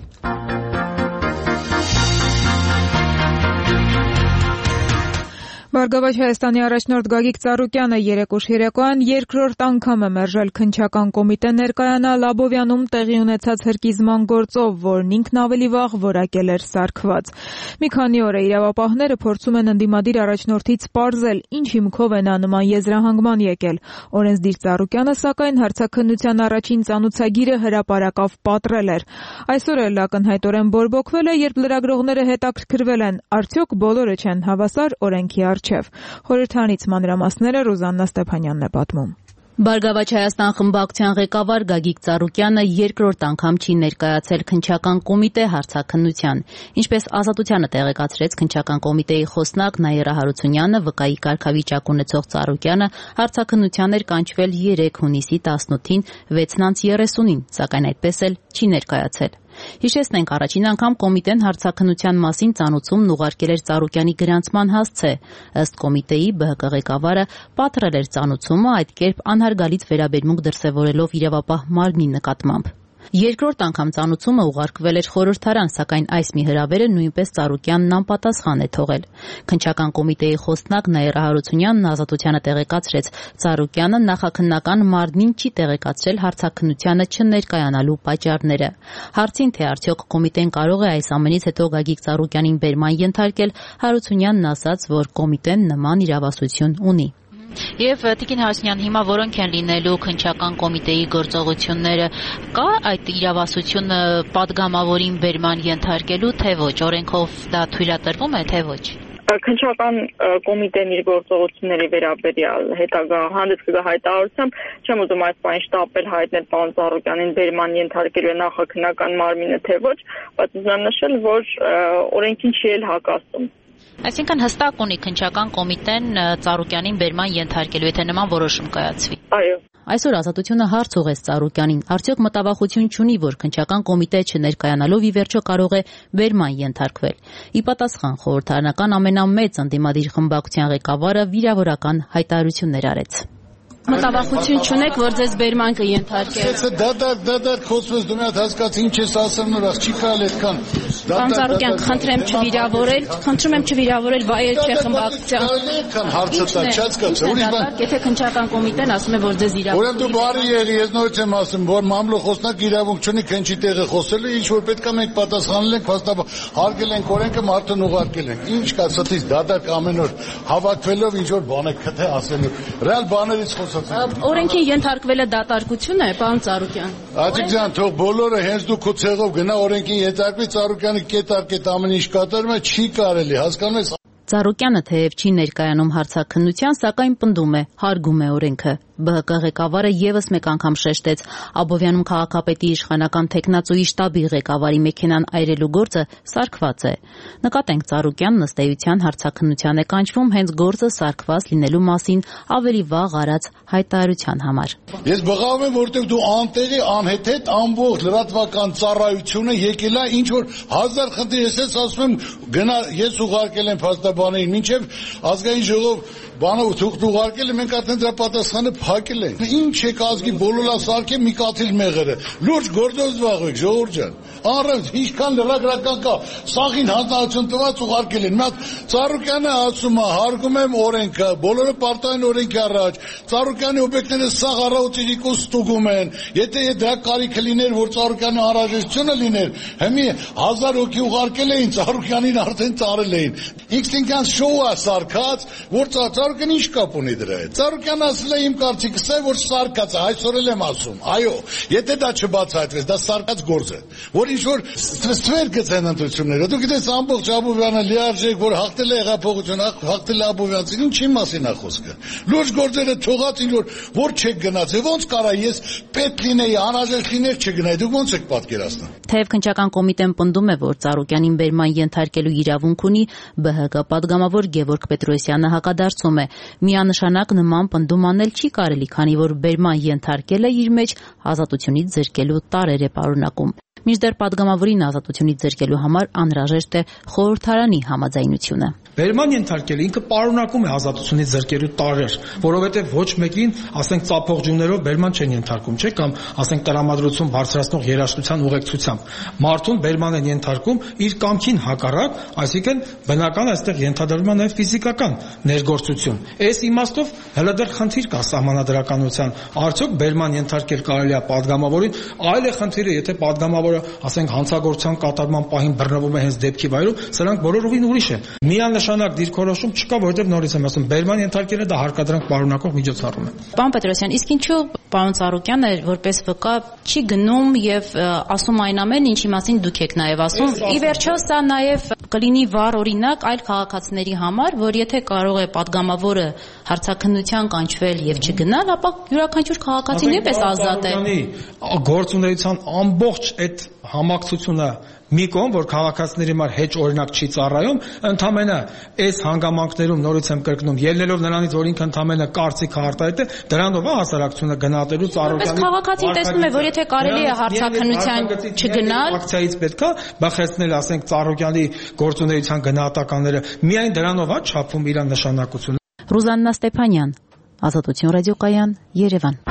Բարգավաճ Հայաստանի առաջնորդ Գագիկ Ծառուկյանը երեկ ուշ երեկոյան երկրորդ անգամ է մերժել քննչական կոմիտե ներկայանալ Աբովյանում տեղի ունեցած հրկիզման գործով, որն ինքն ավելի վաղ որակել էր սարքված։ Մի քանի օր է իրավապահները փորձում են ընդդիմադիր առաջնորդից պարզել, ինչ հիմքով է նա նման եզրահանգման եկել։ Օրենսդիր Ծառուկյանը, սակայն, հարցաքննության առաջին ծանուցագիրը հրապարակավ պատռել էր։ Այսօր էլ ակնհայտորեն բորբոքվել է, երբ լրագրողները հետաքրքրվել են, արդյոք բոլորը չեն հավասար օրենքի առջև։ Խորհրդարանից մանրամասները Ռուզաննա Ստեփանյանն է պատմում։ Բարգավաճ Հայաստան խմբակցության ղեկավար Գագիկ Ծառուկյանը երկրորդ անգամ չի ներկայացել քննչական կոմիտե հարցաքննության։ Ինչպես Ազատությանը տեղեկացրեց քննչական կոմիտեի խոսնակ Նաիրա Հարությունյանը, վկայի կարգավիճակ ունեցող Ծառուկյանը հարցաքննության էր կանչվել 3 հունիսի 18-ին 6:30-ին, սակայն այդպես էլ չի ներկայացել։ Հիշեցնենք, առաջին անգամ կոմիտեն հարցաքննության մասին ծանուցումն ուղարկել էր Ծառուկյանի գրանցման հասցե։ Ըստ կոմիտեի ԲՀԿ ղեկավարը պատռել էր ծանուցումը, այդ կերպ անհարգալից վերաբերմունք դրսևորելով իրավապահ մարմնի նկատմամբ։ Երկրորդ անգամ ծանուցումը ուղարկվել էր խորհրդարան, սակայն այս մի հրավերը նույնպես Ծառուկյանն անպատասխան է թողել։ Քննչական կոմիտեի խոսնակ Նաիրա Հարությունյանն Ազատությանը տեղեկացրեց, Ծառուկյանը նախաքննական մարմնին չի տեղեկացրել հարցաքննությանը չներկայանալու պատճառները։ Հարցին, թե արդյոք կոմիտեն կարող է այս ամենից հետո Գագիկ Ծառուկյանին բերման ենթարկել, Հարությունյանն ասաց, որ կոմիտեն նման իրավասություն ունի։ Եվ Տիկին Հարությունյան, հիմա որոնք են լինելու քննչական կոմիտեի գործողությունները, կա այդ իրավասությունը պատգամավորին բերման ենթարկելու, թե ոչ, օրենքով դա թույլատրվում է, թե ոչ։ Քննչական կոմիտեն իր գործողությունների վերաբերյալ հետագա հանդես կգա հայտարարությամբ, չեմ ուզում այս բանը շտապել հայտնել պարոն Ծառուկյանին բերման ենթարկելու է նախաքննական մարմինը, թե ոչ, բայց ուզում եմ նշել, որ օրենքին չի էլ հակասում։ Այսինքն հստակ ունի քննչական կոմիտեն Ծառուկյանին բերման ենթարկելու, եթե նման որոշում կայացվի։ Այո։ Այսօր Ազատությունը հարց ուղղեց Ծառուկյանին, արդյոք մտավախություն չունի, որ քննչական կոմիտե չներկայանալով ի վերջո կարող է բերման ենթարկվել։ Ի պատասխան խորհրդարանական ամենամեծ ընդդիմադիր խմբակցության ղեկավարը վիրավորական հայտարարություններ արեց։ Մտավախություն չունեք, որ ձեզ բերման կենթարկել։ Դադար խոսվես դու մի հատ հասկացի ինչ ես ասում նորած չի կարելի այդքան։ Պարոն Ծառուկյան, խնդրեմ չվիրավորել, խնդրում եմ չվիրավորել վայել չէ խմբակցության։ Այդքան հարցը տա, չհասկացա։ Ուրիշ բան։ Եթե քննչական կոմիտեն ասում է, որ ձեզ իրավունք։ Ուրեմն դու բարի եղի, ես նորից եմ ասում, որ մամլո խոսնակ իրավունք չունի քննչի տեղը խոսելու, ինչ որ պետք է մենք պատասխանել ենք, հաստատ հարգել ենք օրենքը, մարդուն ուղարկել ենք։ Ինչ կա ստից դադար ամեն օր հավաքվելով ինչ որ բան է քթե ասելու։ Ռեալ բաներից Օրենքին ենթարկվելը դատարկություն է, պարոն Ծառուկյան։ Աջիկյան, թող բոլորը հենց դու քո ցեղով գնա օրենքին ենթարկվի, Ծառուկյանը կետարկետ ամեն ինչ կատարում է, չի կարելի, հասկանում ես։ Ծառուկյանը թեև չի ներկայանում հարցաքննության, սակայն պնդում է, հարգում է օրենքը։ ԲՀԿ ղեկավարը եւս մեկ անգամ շեշտեց, Աբովյանում քաղաքապետի իշխանական տեխնացուի շտաբի ղեկավարի մեքենան այրելու գործը սարքված է։ Նկատենք, Ծառուկյանն ըստ էության հարցաքննության է կանչվում հենց գործը սարքված լինելու մասին ավելի վաղ արած հայտարարության համար։ Ես բղավում եմ, որտեղ դու անտեղի անհեթեթ ամբողջ լրատվական ծառայությունը եկել է ինչ որ 1000 խնդիր, ես ասում եմ գնա, ես ուղարկել եմ փաստաբանին, մինչև ազգային ժողով բանը թուղթ ուղարկել, մենք արդեն դրա պատասխանը փակել ենք։ Ինչ եք ազգի բոլորը սարքել մի կաթիլ մեղրը։ Լուրջ գործով զբաղվեք, ժողովուրդ ջան։ Առանց ինչքան լրագրական կա, սաղին հանրություն տված ուղարկել են։ Մատ Ծառուկյանը ասում է, հարգում եմ օրենքը, բոլորը պարտային օրենքի առաջ։ Ծառուկյանի օբյեկտները սաղ առավոտիկու ստուգում են։ Եթե դա կարիքը լիներ, որ Ծառուկյանի անհրաժեշտությունը լիներ, հիմի 1000 հոգի ուղարկել էին, Ծառուկյանին արդեն ծառել էին։ Ինքնին շոու է սարքած, որ Ծառուկյանը ինչ կապ ունի դրա հետ։ Ծառուկյանը ասել է իմ կարծիքս է, որ սարկած է, այսօր եմ ասում։ Այո, եթե դա չբացահայտվեց, դա սարկած գործ է, որ ինչ որ ստվեր գցեն ընտրությունները։ Դու գիտես ամբողջ Աբովյանը լիարժեք, որ հաղթել է հեղափոխություն, հաղթել է Աբովյանցին, ինչի մասին է խոսքը։ Լուրջ գործերը թողած ինչ որ չեք գնացել, ոնց կարա ես պետք լինեի, անհրաժեշտ լիներ չգնայի, դուք ոնց եք պատկերացնում։ Թեև քննչական կոմիտեն պնդում է, որ Ծառուկյանին բերման ենթարկելու իրավունք ունի, ԲՀԿ պատգամավոր Գևորգ Պետրոսյանը հակադարձում է. միանշանակ նման պնդում անել չի կարելի, քանի որ բերման ենթարկելը իր մեջ ազատությունից զրկելու տարրեր է պարունակում։ Մինչդեռ պատգամավորին ազատությունից զրկելու համար անհրաժեշտ է խորհրդարանի համաձայնությունը։ Բերման ենթարկելը ինքը պարունակում է ազատությունից զրկելու տարրեր, որովհետև ոչ մեկին, ասենք, ծափողջուններով բերման չեն ենթարկում, չէ՞, կամ ասենք տրամադրություն բարձրացնող երաշխության ուղեկցությամբ։ Մարդուն բերման են ենթարկում իր կամքին հակառակ, այսինքն բնական այստեղ ենթադրվում է նաև ֆիզիկական ներգործություն։ Այս իմաստով հələ դեռ խնդիր կա սահմանադրականության։ Արդյոք բերման ենթարկել կարելի է պատգամավորին, այլ է խնդիրը, եթե պատգամավորը, ասենք, հանցագործության կատարման պահին բռնվում է հենց դեպքի վայրում, սրանք բոլորովին ուրիշ են։ Միանշանակ դիրքորոշում չկա, որովհետև նորից եմ ասում, բերման ենթարկելը դա հարկադրանք պարունակող միջոցառում է։ Պարոն Պետրոսյան, իսկ ինչու պարոն Ծառուկյանը որպես ՎԿ չի գնում եւ ասում այն ամենը, ինչի մասին դուք եք նաեւ ասում։ Ի վերջո սա նաեւ կլինի վառ օրինակ այլ քաղաքացիների համար, որ եթե կարող է պատգամավորը հարցաքննության կանչվել եւ չգնալ, ապա յուրաքանչյուր քաղաքացին նույնպես ազատ է։ Գործունեության ամբողջ այդ համակցությունը մի կողմ, որ քաղաքացիների համար հեչ օրինակ չի ծառայում, ընդամենը այս հանգամանքներում նորից եմ կրկնում, ելնելով նրանից, որ ինքը ընդամենը կարծիք արտահայտ է, դրանով է հասարակությունը գնահատելու Ծառուկյանի։ Բայց քաղաքացին տեսնում է, որ եթե կարելի է հարցաքննության չգնալ, ակցիայից պետքա բախեցնել, ասենք, Ծառուկյանի գործունեության գնահատականները, միայն դրանով է չափվում իր նշանակությունը։ Ռուզաննա Ստեփանյան, Ազատություն ռադիոկայան, Երևան։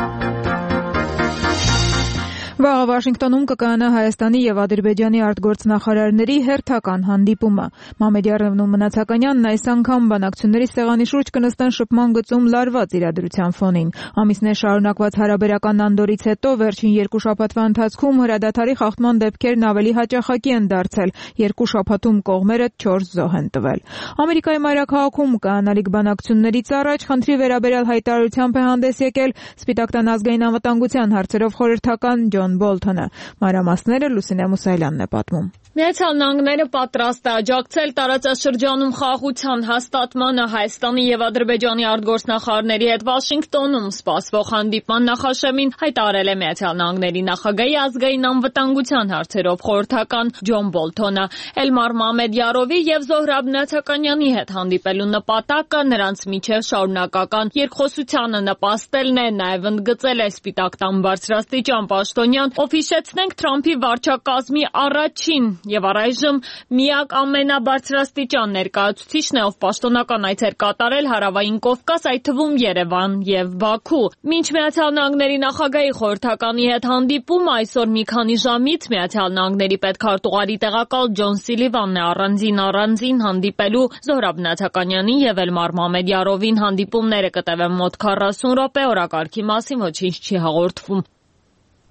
Վաղը Վաշինգտոնում կկայանա Հայաստանի եւ Ադրբեջանի արտգործնախարարների հերթական հանդիպումը։ Մամեդյարովն ու Մնացականյանն այս անգամ բանակցությունների սեղանի շուրջ կնստեն շփման գծում լարված իրադրության ֆոնին։ Ամիսներ շարունակված հարաբերական անդորից հետո վերջին 2 շաբաթվա ընթացքում հրադադարի խախտման դեպքերն ավելի հաճախակի են դարձել։ 2 շաբաթում կողմերը 4 զոհ են տվել։ Ամերիկայի մայրաքաղաքում կայանալիք բանակցություններից առաջ խնդրի վերաբերյալ հայտարարությամբ է հանդես եկել Սպիտակ տան ազգային անվտանգության հարցերով խորհրդական Ջոն Բոլթոնը։ Մանրամասները Լուսինե Մուսայելյանն է պատմում։ Միացյալ Նահանգները պատրաստ է աջակցել տարածաշրջանում խաղաղության հաստատմանը Հայաստանի եւ Ադրբեջանի արտգործնախարարների հետ Վաշինգտոնում սպասվող հանդիպման նախաշեմին հայտարարել է Միացյալ Նահանգների նախագահի ազգային անվտանգության հարցերով խորհրդական Ջոն Բոլթոնը։ Էլմար Մամեդյարովի եւ Զոհրաբ Նաթականյանի հետ հանդիպելու նպատակը նրանց միջև շարունակական երկխոսությանը նպաստելն է, նաեւ ընդգծել է Սպիտակ տան բարձրաստիճան պաշտոնյան, ով հիշեցնենք Թրամփի վարչակազմի առաջին եւ առայժմ միակ ամենաբարձրաստիճան ներկայացուցիչն է, ով պաշտոնական այցեր կատարել Հարավային Կովկաս, այդ թվում Երևան եւ Բաքու։ Մինչ Միացյալ Նահանգների նախագահի խորհրդականի հետ հանդիպումը այսօր մի քանի ժամից Միացյալ Նահանգների պետքարտուղարի տեղակալ Ջոն Սիլիվանն է առանձին հանդիպելու Զոհրաբ Նաթականյանին եւ Էլմար Մամեդյարովին։ Հանդիպումները կտևեն մոտ 40 րոպե, օրակարգի մասին ոչինչ չի հաղորդվում։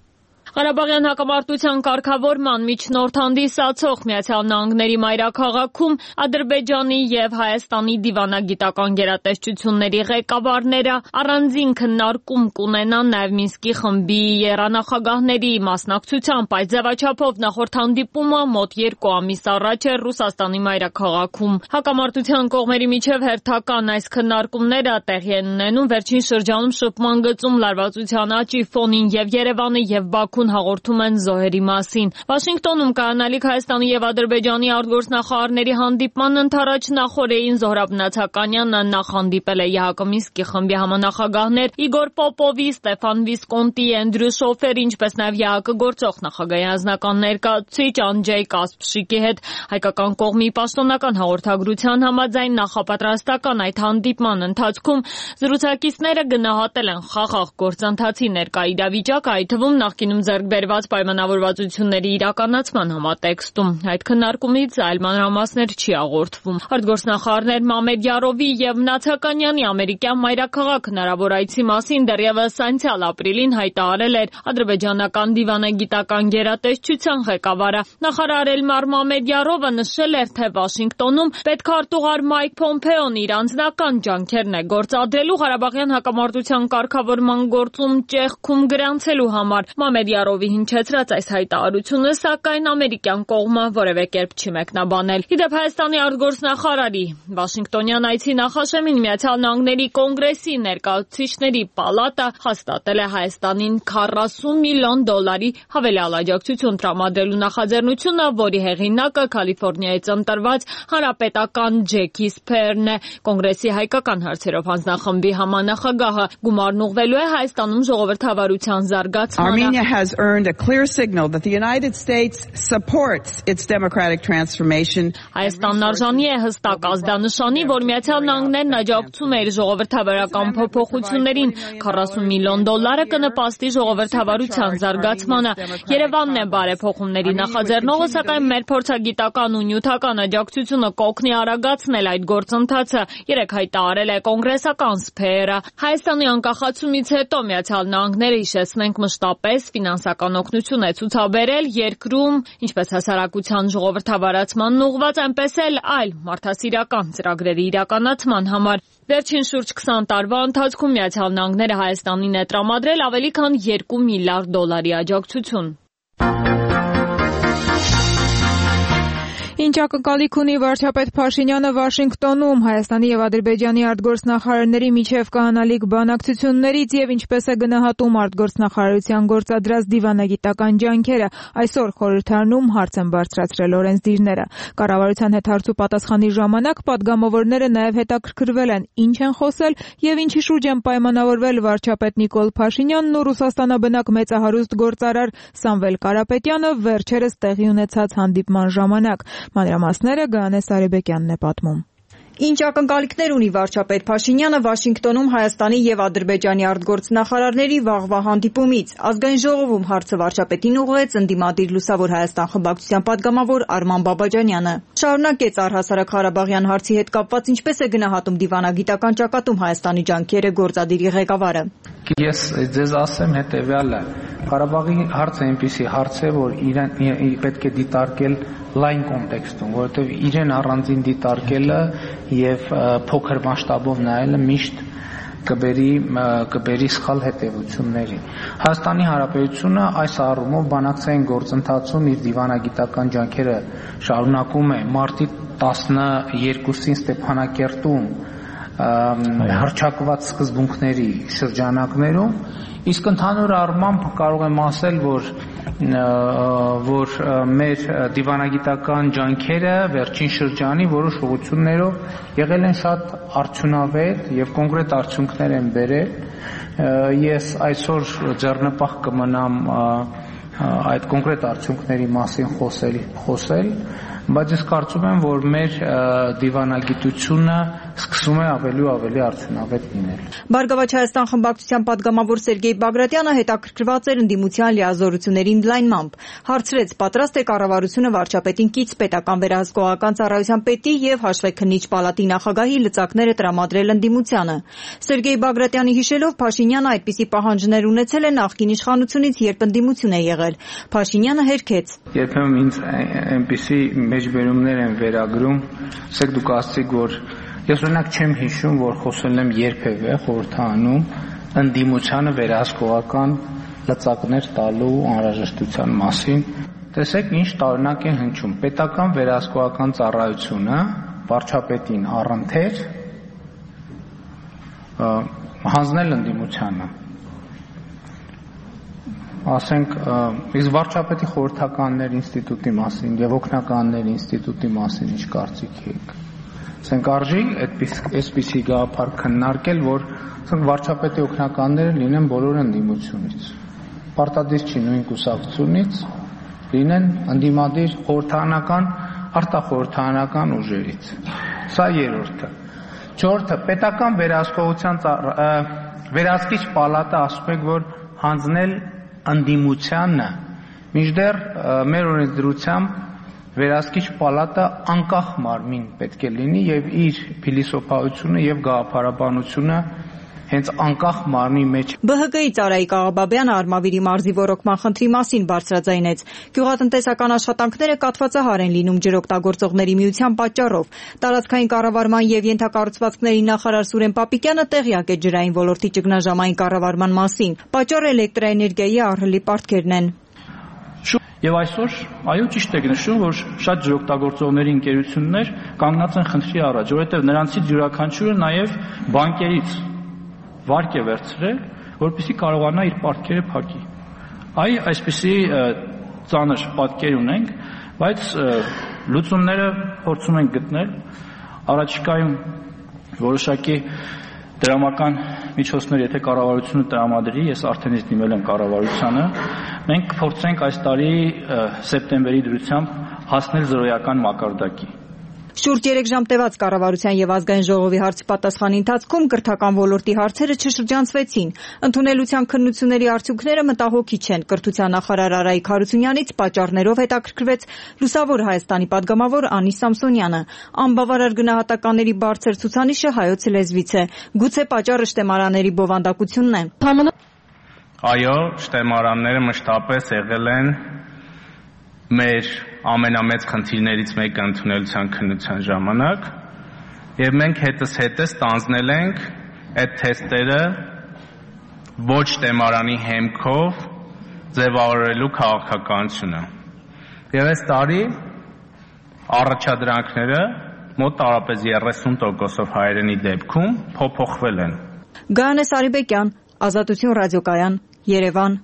Ղարաբաղյան հակամարտության կարգավորման միջնորդ հանդիսացող Միացյալ Նահանգների մայրաքաղաքում Ադրբեջանի եւ Հայաստանի դիվանագիտական գերատեսչությունների ղեկավարները առանձին քննարկում կունենան նաեւ Մինսկի խմբի եռանախագահների մասնակցությամբ, այդ ձևաչափով նախորդ հանդիպումը մոտ 2 ամիս առաջ էր Ռուսաստանի մայրաքաղաքում։ Հակամարտության կողմերի միջև հերթական այս քննարկումները տեղի են ունենում վերջին շրջանում շփման գծում լարվածության աճի ֆոնին եւ Երևանը եւ Բաքուն հաղորդում են զոհերի մասին։ Վաշինգտոնում կայանալիք Հայաստանի եւ Ադրբեջանի արտգործնախարարների հանդիպման ընթരാճ նախորդին Զոհրաբ Նացականյանը նախ հանդիպել է ԵՀԿ Մինսկի խմբի համանախագահներ Իգոր Պոպովի, Ստեփան Վիսկոնտի, Էնդրյու Շոֆերի, ինչպես նաեւ ԵՀԿ գործող նախագահի անձնական ներկայացուցիչ Անջեյ Կասպշիկի հետ։ Հայկական կողմի պաշտոնական հաղորդագրության համաձայն նախապատրաստական այդ հանդիպման ընթացքում զրուցակիցները գնահատել են խաղաղ գործընթացի ներկա իրավիճակը, այդ թվում նախկինում ձեռքբերված պայմանավորվածությունների իրականացման համատեքստում։ Այդ քննարկումից այլ մանրամասներ չի աղորդվում։ Արտգործնախարարներ Մամեդյարովի եւ Նացականյանի ամերիկյան մայրաքաղաք հնարավոր այցի մասին դեռևս անցյալ ապրիլին հայտարարել էր ադրբեջանական դիվանագիտական գերատեսչության ղեկավարը։ Նախարար Էլմար Մամեդյարովը նշել էր, թե Վաշինգտոնում պետքարտուղար Մայք Փոմփեոն իր անձնական ջանքերն է գործադրելու Ղարաբաղյան հակամարտության կարգավորման գործում ճեղքում գրանցելու համար։ Մամեդյարովի հնչեցրած այս հայտարարությունը, սակայն ամերիկյան կողմը որևէ կերպ չի մեկնաբանել։ Իդեպ Հայաստանի արտգործնախարարի Վաշինգտոնյան այցի նախաշեմին Միացյալ Նահանգների կոնգրեսի ներկայացուցիչների պալատը հաստատել է Հայաստանին $40 միլիոն հավելյալ աջակցություն տրամադրելու նախաձեռնությունը, որի հեղինակը Կալիֆոռնիայից ընտրված հանրապետական Ջեքի Սփերն է։ Կոնգրեսի հայկական հարցերով հանձնախմբի համանախագահը գումարն ուղղվելու է Հայաստանում ժողովրդավարության զարգացմանը։ Armenia has earned a clear signal that the United States supports its democratic transformation. Հայաստանն արժանի է հստակ ազդանշանի, որ Միացյալ Նահանգներն աջակցում է իր ժողովրդավարական փոփոխություններին։ $40 միլիոն կնպաստի ժողովրդավարության զարգացմանը։ Երևանն է բարեփոխումների նախաձեռնողը, սակայն մեր փորձագիտական ու նյութական աջակցությունը կօգնի արագացնել այդ գործընթացը, երեկ հայտարարել է կոնգրեսական Սփերը։ Հայաստանի անկախացումից հետո Միացյալ Նահանգները, հիշեցնենք, մշտապես ֆինանսական օգնություն է ցուցաբերել երկրում, ինչպես հասարակության ժողովրդավարացմանն ուղղված, այնպես էլ այլ մարդասիրական ծրագրերի իրականացման համար։ Վերջին շուրջ 20 տարվա ընթացքում Միացյալ Նահանգները Հայաստանին է տրամադրել ավելի քան $2 միլիարդ աջակցություն։ Ինչ ակնկալիք ունի վարչապետ Փաշինյանը Վաշինգտոնում Հայաստանի եւ Ադրբեջանի արտգործնախարարների միջև կայանալիք բանակցություններից եւ ինչպես է գնահատում արտգործնախարարության գործադրած դիվանագիտական ջանքերը, այսօր խորհրդարանում հարց են բարձրացրել օրենսդիրները։ Կառավարության հետ հարց ու պատասխանի ժամանակ պատգամավորները նաեւ հետաքրքրվել են ինչ են խոսել եւ ինչի շուրջ են պայմանավորվել վարչապետ Նիկոլ Փաշինյանն ու Ռուսաստանաբնակ մեծահարուստ գործարար Սամվել Կարապետյանը վերջերս տեղի ունեցած հանդիպման ժամանակ։ Մանրամասները Գայանե Սարեբեկյանն է պատմում։ Ինչ ակնկալիքներ ունի վարչապետ Փաշինյանը Վաշինգտոնում Հայաստանի եւ Ադրբեջանի արտգործնախարարների վաղվա հանդիպումից։ Ազգային ժողովում հարցը վարչապետին ուղղեց ընդդիմադիր Լուսավոր Հայաստան խմբակցության падգամավոր Արման Բաբաջանյանը։ Շարունակեց առհասարակ Ղարաբաղյան հարցի հետ կապված ինչպես է գնահատում դիվանագիտական ճակատում Հայաստանի ջանքերը գործադիրի ղեկավարը։ Ես ձեզ ասեմ հետեւյալը. Ղարաբաղի հարցը այնպիսի հարց է, որ իրեն պետք է դիտարկել լայն կոնտեքստում, որովհետև իրեն առանձին դիտարկելը եւ փոքր մասշտաբով նայելը միշտ կբերի սխալ հետևությունների։ Հայաստանի Հանրապետությունը այս առումով բանակցային գործընթացում իր դիվանագիտական ջանքերը շարունակում է մարտի 12-ին Ստեփանակերտում հռչակված սկզբունքների շրջանակներում, իսկ ընդհանուր առմամբ կարող եմ ասել, որ մեր դիվանագիտական ջանքերը վերջին շրջանի որոշ ուղղություններով եղել են շատ արդյունավետ եւ կոնկրետ արդյունքներ են բերել։ Ես այսօր ձեռնպահ կմնամ այդ կոնկրետ արդյունքների մասին խոսել, բայց ես կարծում եմ, որ մեր դիվանագիտությունը սկսում է ավելի ու ավելի արդյունավետ լինել։ Բարգավաճ Հայաստան խմբակցության պատգամավոր Սերգեյ Բագրատյանը հետաքրքրված էր ընդդիմության լիազորությունների ընդլայնմամբ, հարցրեց, պատրաստ է կառավարությունը վարչապետին կից պետական վերահսկողական ծառայության պետի եւ հաշվեկնիչ պալատի նախագահի լծակները տրամադրել ընդդիմությանը։ Սերգեյ Բագրատյանի հիշելով Փաշինյանը այդպիսի պահանջներ ունեցել է նախկին իշխանությունից, երբ ընդդիմություն է եղել։ Փաշինյանը հերքեց. Երբեմն ինձ այնպիսի մեջբերումներ են վերագրում, ասեք դուք ասացիք, որ ես օրինակ չեմ հիշում, որ խոսել եմ երբևէ խորհրդանում ընդդիմությանը վերահսկողական լծակներ տալու անհրաժեշտության մասին։ Տեսեք ինչ տարօրինակ է հնչում։ Պետական վերահսկողական ծառայությունը վարչապետին առընթեր հանձնել ընդդիմությանը։ Ասենք, իսկ վարչապետի խորհրդականներ ինստիտուտի մասին եւ օգնականներ ինստիտուտի մասին ինչ կարծիք եք։ Ասենք արժի այսպիսի գաղափար քննարկել, որ ասենք վարչապետի օգնականները լինեն բոլոր ընդդիմությունից։ Պարտադիր չի նույն կուսակցությունից, լինեն ընդդիմադիր խորհրդարանական, արտախորհրդարանական ուժերից։ Սա երրորդը։ Չորրորդը, պետական վերահսկողության վերահսկիչ պալատը ասում եք, որ հանձնել ընդդիմությանը, մինչդեռ մեր օրենսդրությամբ վերահսկիչ պալատը անկախ մարմին պետք է լինի եւ իր փիլիսոփայությունը եւ գաղափարաբանությունը հենց անկախ մարմնի մեջ։ ԲՀԿ-ից Արայիկ Աղաբաբյանը Արմավիրի մարզի ոռոգման խնդրի մասին բարձրաձայնեց։ Գյուղատնտեսական աշխատանքները կաթվածահար են լինում ջրօգտագործողների միության պատճառով։ Տարածքային կառավարման եւ ենթակառուցվածքների նախարար Սուրեն Պապիկյանը տեղյակ է ջրային ոլորտի ճգնաժամային կառավարման մասին։ Պատճառը էլեկտրաէներգիայի ահռելի պարտքերն են։ Եվ այսօր, այո, ճիշտ եք նշում, որ շատ ջրօգտագործողների ընկերություններ կանգնած են խնդրի առաջ, որովհետև նրանցից յուրաքանչյուրը նաև բանկերից վարկ է վերցրել, որպեսզի կարողանա իր պարտքերը փակի։ Այսպիսի ծանր պատկեր ունենք, բայց լուծումները փորձում ենք գտնել, առաջիկայում որոշակի դրամական միջոցներ, եթե կառավարությունը տրամադրի, ես արդեն իսկ դիմել եմ կառավարությանը, մենք կփորձենք այս տարի սեպտեմբերի դրությամբ հասնել զրոյական մակարդակի։ Շուրջ 3 ժամ տևած կառավարության եւ ազգային ժողովի հարցի պատասխանի ընթացքում կրթական ոլորտի հարցերը չշրջանցվեցին։ Ընդունելության քննությունների արդյունքները մտահոգիչ են։ Կրթության նախարար Արայիկ Հարությունյանից պատճառներով հետաքրքրվեց Լուսավոր Հայաստանի падգամավոր Անի Սամսոնյանը։ Անբավարար գնահատականների բարձր ցուցանիշը հայոց լեզվից է։ Գուցե պատճառը շտեմարանների բովանդակությունն է։ Այո, շտեմարանները մշտապես եղել են մեր ամենամեծ խնդիրներից մեկը ընդունելության քննության ժամանակ եւ մենք հետս ստանձնել ենք այդ թեստերը ոչ շտեմարանի հեմքով ձևավորելու քաղաքականությունը։ Եվ այս տարի առաջադրանքները մոտ տարապես 30%-ով հայերենի դեպքում փոփոխվել են։ Գայանե Սարիբեկյան, Ազատություն ռադիոկայան, Երևան։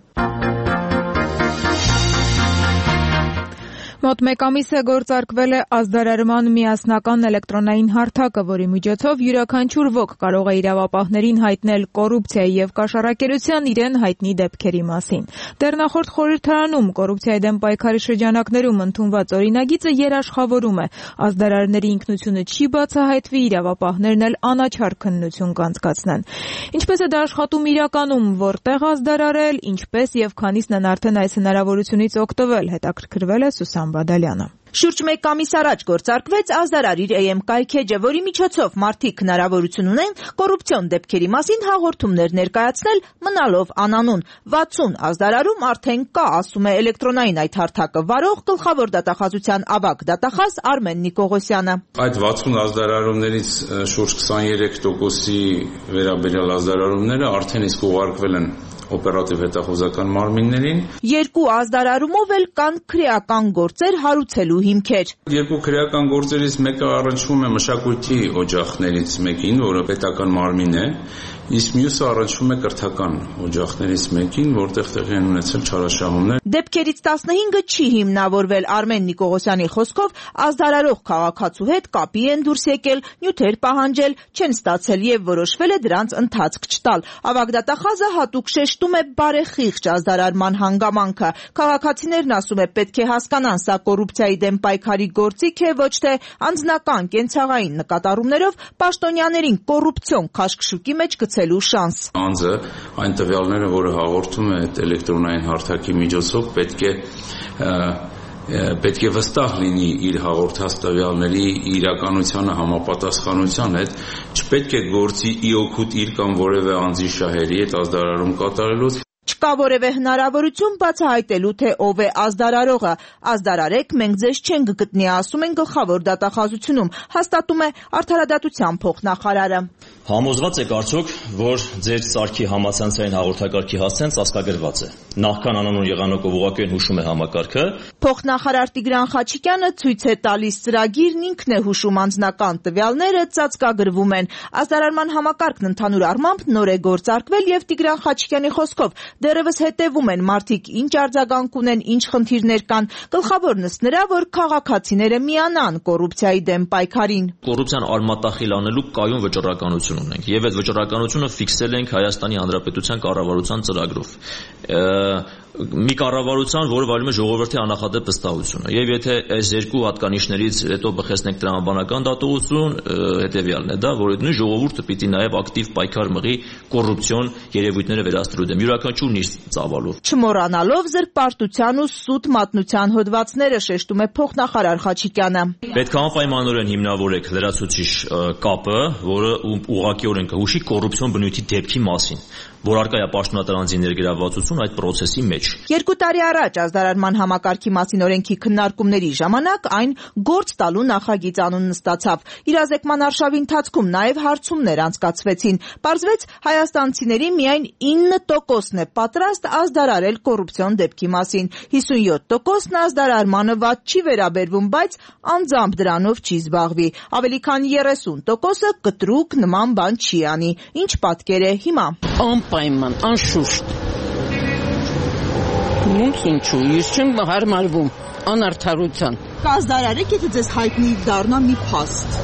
Մոտ 1 ամիս է գործարկվել է ազդարարման միասնական էլեկտրոնային հարթակը, որի միջոցով յուրաքանչյուր ոք կարող է իրավապահներին հայտնել կոռուպցիայի եւ կաշառակերության իրեն հայտնի դեպքերի մասին։ Դեռ նախորդ խորհրդարանում կոռուպցիայի դեմ պայքարի շրջանակներում ընդունված օրինագիծը երաշխավորում է ազդարարների ինքնությունը չի բացահայտվի, իրավապահներն էլ անաչառ քննություն կանցկացնեն։ Ինչպես է դա աշխատում իրականում, որտեղ ազդարարել, ինչպես եւ քանիսն են արդեն այս հնարավորությունից օգտվել, հետաքրքրվել է Սուսան Բադալյանը։ Շուրջ 1 ամիս առաջ գործարկվեց ազդարարիր AM կայքեջը, որի միջոցով մարդիկ հնարավորություն ունեն կոռուպցիոն դեպքերի մասին հաղորդումներ ներկայացնել մնալով անանուն։ 60 ազդարարում արդեն կա, ասում է էլեկտրոնային այդ հարթակը վարող գլխավոր դատախազության ավագ դատախազ Արմեն Նիկողոսյանը։ Այդ 60 ազդարարումներից շուրջ 23%-ի վերաբերյալ ազդարարումները արդեն իսկ ուղարկվել են օպերատիվ հետախուզական մարմիններին։ 2 ազդարարումով էլ կան քրեական գործեր հարուցելու հիմքեր։ 2 քրեական գործերից մեկը առնչվում է մշակույթի օջախներից մեկին, որը պետական մարմին է, իսկ մյուսը առնչվում է կրթական օջախներից մեկին, որտեղ տեղի են ունեցել չարաշահումներ։ Դեպքերից 15-ը չի հիմնավորվել։ Արմեն Նիկողոսյանի խոսքով ազդարարող քաղաքացու հետ կապի են դուրս եկել, նյութեր պահանջել, չեն ստացել եւ որոշվել է դրանց ընթացք չտալ։ Ավագ դատախազը հատուկ շեշտում է բարեխիղճ ազդարարման հանգամանքը։ Քաղաքացիներն, ասում է, պետք է հասկանան, սա կոռուպցիայի դեմ պայքարի գործիք է, ոչ թե անձնական կենցաղային նկատառումներով պաշտոնյաներին կոռուպցիոն քաշքշուկի մեջ գցելու շանս։ Անձը այն տվյալները, որը հաղորդում է այդ էլեկտրոնային հարթակի միջոցով, պետք է վստահ լինի իր հաղորդած տվյալների իրականությանը համապատասխանության հետ, չպետք է գործի ի օգուտ իր կամ որևէ անձի շահերի հետ ազդարարում կատարելուց։ Չկա որևէ հնարավորություն բացահայտելու, թե ով է ազդարարողը։ Ազդարարեք, մենք ձեզ չենք գտնի, ասում են գլխավոր դատախազությունում, հաստատում է Արդարադատության փոխնախարարը։ Համոզված եք արդյոք, որ ձեր սարքի համացանցային հաղորդակարգի հասցեն ծածկագրված է։ Նախքան անանուն եղանակով ուղղակիորեն հուշում է համակարգը։ Փոխնախարար Տիգրան Խաչիկյանը ցույց է տալիս ծրագիրն, ինքն է հուշում անձնական տվյալները, ծածկագրվում են։ Ազդարարման համակարգն ընդհանուր առմամբ նոր է գործարկվել եւ Տիգրան Խաչիկյանի խոսքով դեռևս հետևում են մարդիկ ինչ արձագանք ունեն, ինչ խնդիրներ կան։ Գլխավորն ըստ նրա, որ քաղաքացիները միանան կոռուպցիայի դեմ պայքարին։ Կոռուպցիան արմատախիլ անելու կայուն վճռականություն ունենք եւ այդ վճռականությունը ֆիքսել ենք Հայաստանի Հանրապետության կառավարության ծրագրով։ Մի կառավարության, որը վարում է ժողովրդի աննախադեպ վստահությունը։ Եվ եթե այս երկու հատկանիշներից հետո բխեցնենք տրամաբանական դատողություն, հետեւյալն է դա, որ նույն ժողովուրդը պիտի նաև ակտիվ պայքար մղի կոռուպցիոն երևույթները վերահսկելու դեմ, յուրաքանչյուրն իր ծավալով։ Չմոռանալով զրպարտության ու սուտ մատնության հոդվածները, շեշտում է փոխնախարար Խաչիկյանը։ Պետք է անպայմանորեն հիմնավորեք լրացուցիչ կապը, որը ուղղակիորեն կհուշի կոռուպցիոն բնույթի դեպքի մասին, որ արկա է պաշտոնատարանձի ներգրավվածություն այդ process-ի մեջ։ 2 տարի առաջ ազդարարման համակարգի մասին օրենքի քննարկումների ժամանակ այն գործ տալու նախագիծ անուն նստացավ։ Իրազեկման արշավի ընթացքում նաև հարցումներ անցկացվեցին։ Պարզվեց, հայաստանցիների միայն 9%-ն է պատրաստ ազդարարել կոռուպցիոն դեպքի մասին։ 57%-ն ազդարարմանը վատ չի վերաբերվում, բայց անձամբ դրանով չի զբաղվի։ Ավելի քան 30%-ը կտրուկ նման բան չի անի։ Ինչ պատկեր է հիմա։ Անպայման, անշուշտ։ Ինչու, ես չեմ հարմարվում անարդարության։ Կազդարարեք, եթե ձեզ հայտնի դառնա մի փաստ։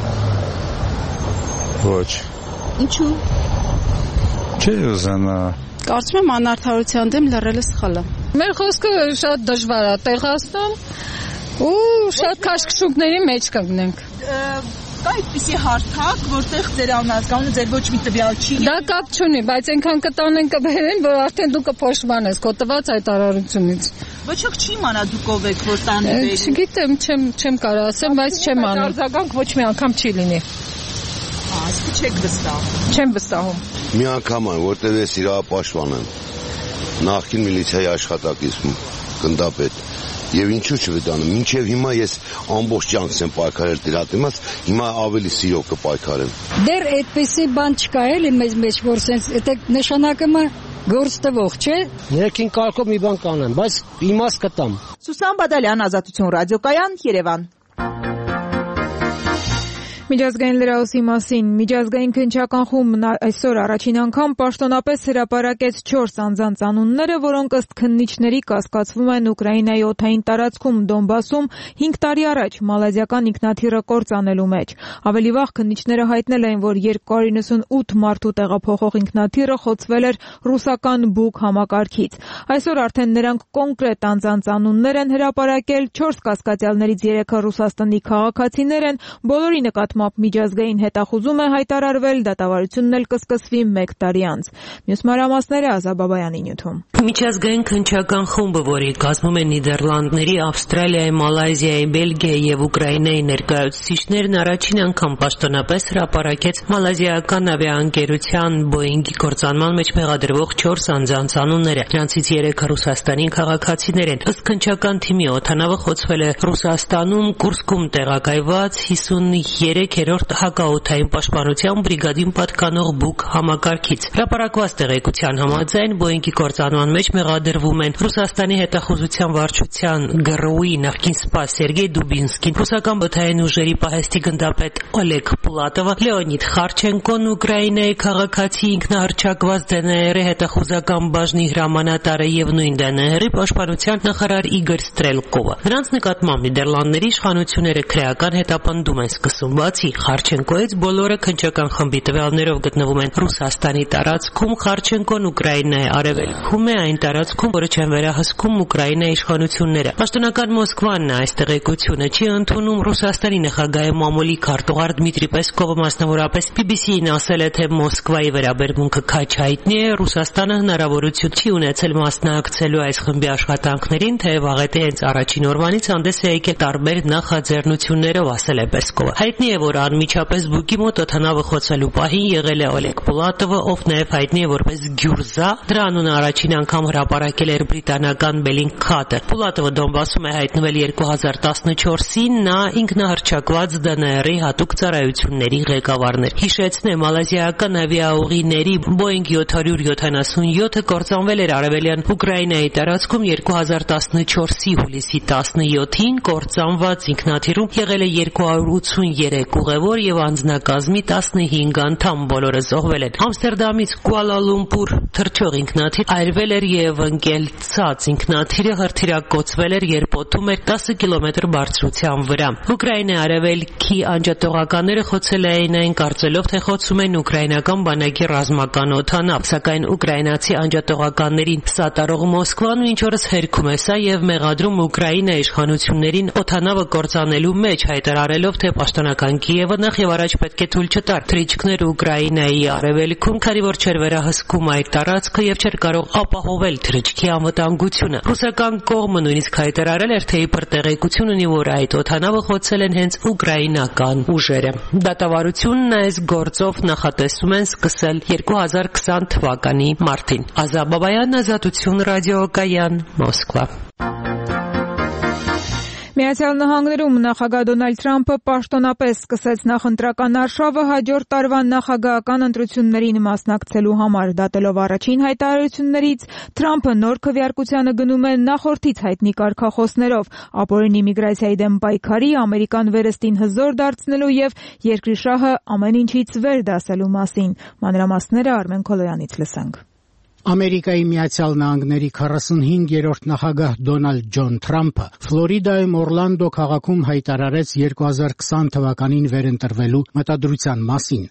Ոչ։ Ինչու։ Չի ուզենա։ Կարծում եմ անարդարության դեմ լռելը սխալ է։ Մեր խոսքը շատ դժվար է տեղացնում ու շատ քաշքշուկների մեջ կգնենք։ Կա այդպիսի հարթակ, որտեղ ձեր անհատականությունը ձեր ոչ մի տվյալ չի։ Դա կապ չունի, բայց այնքան կտանեն կբերեն, որ արդեն դու կփոշմանես քո տված հայտարարությունից։ Ոչ ոք չի իմանա դուք ով եք, որ տանի բերի։ Չգիտեմ, չեմ կարող ասեմ, բայց չեմ անում։ Արձագանք ոչ մի անգամ չի լինի։ Ասի չեք վստահում։ Չեմ վստահում։ Մի անգամ այն, որտեղ ես իրավապաշտպան եմ, նախկին միլիցիայի աշխատակից գնդապետ։ Եվ ինչու չվտանում, մինչև հիմա ես ամբողջ կյանքս եմ պայքարել դրա դիմաց, հիմա ավելի սիրով կպայքարեմ։ Դեռ այդպեսի բան չկա էլի մեզ մեջ, որ sense դա նշանակում է գործ տվող, չէ։ Ներքին կարգով մի բան կանեմ, բայց իմաստ կտամ։ Սուսան Բադալյան, Ազատություն ռադիոկայան, Երևան։ Միջազգային լրահոսի մասին միջազգային քննչական խումբն այսօր առաջին անգամ պաշտոնապես հրապարակեց 4 անձանց անունները, որոնք ըստ քննիչների կասկածվում են Ուկրաինայի օդային տարածքում Դոնբասում 5 տարի առաջ մալազիական ինքնաթիռը կործանելու մեջ։ Ավելի վաղ քննիչները հայտնել էին, որ 298 մարդու տեղափոխող ինքնաթիռը խոցվել էր ռուսական Բուկ համակարգից։ Այսօր արդեն նրանք կոնկրետ անձանց անուններ են հրապարակել, 4 կասկածյալներից 3-ը Ռուսաստանի քաղաքացիներ են, բոլորի նկատմամբ միջազգային հետախուզում է հայտարարվել, դատավարությունն էլ կսկսվի 1 տարի անց։ Մյուս մանրամասները Ազաբաբայանի նյութում։ Միջազգային քննչական խումբը, որի կազմում են Նիդերլանդների, Ավստրալիայի, Մալայզիայի, Բելգիայի եւ Ուկրաինայի ներկայացուցիչներն առաջին անգամ պաշտոնապես հրապարակեց մալազիական ավիաընկերության Boeing-ի կործանման մեջ մեղադրվող 4 անձանց անունները։ Նրանցից 3-ը Ռուսաստանի քաղաքացիներ են։ Ըստ քննչական թիմի օդանավը խոցվել է Ռուսաստանում Կուրսկում տեղակայված 53 3-րդ հակաօդային պաշտպանության բրիգադին պատկանող բուկ համակարգից։ Հրապարակված տեղեկության համաձայն Boeing-ի կործանման մեջ մեղադրվում են Ռուսաստանի հետախուզության վարչության ԳՌՈ-ի նախկին սպա Սերգեյ Դուբինսկին, ռուսական օդային ուժերի պահեստի գնդապետ Օլեգ Պուլատովը, Լեոնիդ Խարչենկոն, Ուկրաինայի քաղաքացի ինքնահռչակված ԴՆՌ-ի հետախուզական բաժնի հրամանատարը եւ նույն ԴՆՌ-ի պաշտպանության նախարար Իգոր Ստրելկովը։ Նրանց նկատմամբ Նիդերլանդների իշխանությունները քրեական հետապնդում են սկսում։ Բացի Խարչենկոից բոլորը քննչական խմբի տվյալներով գտնվում են Ռուսաստանի տարածքում, Խարչենկոն Ուկրաինայի արևելքում է, այն տարածքում, որը չեն վերահսկում Ուկրաինայի իշխանությունները։ Պաշտոնական Մոսկվան այս տեղեկությունը չի ընդունում։ Ռուսաստանի նախագահի մամուլի քարտուղար Դմիտրի Պեսկովը մասնավորապես BBC-ին ասել է, թե Մոսկվայի վերաբերմունքը քաջ հայտնի է, Ռուսաստանը հնարավորություն չի ունեցել մասնակցելու այս խմբի աշխատանքներին, թեև աղետը հենց առաջին օրվանից հանդես է եկել տարբեր նախաձեռնություններով, ասել է Պեսկովը։ Հայտնի է, որ անմիջապես բուկի մոտ օդանավը խոցելու պահին եղել է Օլեգ Պուլատովը, ով նաև հայտնի է որպես Գյուրզա։ Դրա անունը առաջին անգամ հրապարակել էր բրիտանական Bellingcat-ը։ Պուլատովը Դոնբասում է հայտնվել 2014-ին, նա ինքնահռչակված ԴՆՌ-ի հատուկ ծառայությունների ղեկավարն էր։ Հիշեցնեմ, մալազիական ավիաուղիների Boeing 777-ը կործանվել էր արևելյան Ուկրաինայի տարածքում 2014-ի հուլիսի 17-ին, կործանված ինքնաթիռում եղել է 283 ուղևոր եւ անձնակազմի 15 անդամ, բոլորը զոհվել են։ Ամստերդամից Կուալա Լումպուր թռչող ինքնաթիռ այրվել էր եւ ընկել ցած։ Ինքնաթիռը հրթիռակոծվել էր, երբ օդում էր 10 կիլոմետր բարձրության վրա։ Ուկրաինայի արևելքի անջատողականները խոցել էին այն, կարծելով, թե խոցում են ուկրաինական բանակի ռազմական օդանավ, սակայն ուկրաինացի անջատողականներին սատարող Մոսկվան մինչ օրս հերքում է սա եւ մեղադրում Ուկրաինայի իշխանություններին օդանավը կործանելու մեջ, հայտարարելով, թե պաշտոնական Կիևը նախ եւ առաջ պետք է թույլ չտար թռիչքներ Ուկրաինայի արևելքում, քանի որ չէր վերահսկում այդ տարածքը եւ չէր կարող ապահովել թռիչքի անվտանգությունը։ Ռուսական կողմը նույնիսկ հայտարարել էր, թե իբր տեղեկություն ունի, որ այդ օդանավը խոցել են հենց ուկրաինական ուժերը։ Դատավարությունն այս գործով նախատեսում են սկսել 2020 թվականի մարտին։ Ազա Բաբայան, Ազատություն ռադիոկայան, Մոսկվա։ Միացյալ Նահանգներում նախագահ Դոնալդ Թրամփը պաշտոնապես սկսեց նախընտրական արշավը հաջորդ տարվա նախագահական ընտրություններին մասնակցելու համար։ Դատելով առաջին հայտարարություններից, Թրամփը նոր քվեարկությանը գնում է նախորդից հայտնի կարգախոսներով՝ ապօրինի միգրացիայի դեմ պայքարի, Ամերիկան վերստին հզոր դարձնելու եւ երկրի շահը ամեն ինչից վեր դասելու մասին։ Մանրամասները Արմեն Քոլոյանից լսենք։ Ամերիկայի Միացյալ Նահանգների 45-րդ նախագահ Դոնալդ Ջոն Թրամփը Ֆլորիդայում Օրլանդո քաղաքում հայտարարեց 2020 թվականին վերընտրվելու մտադրության մասին։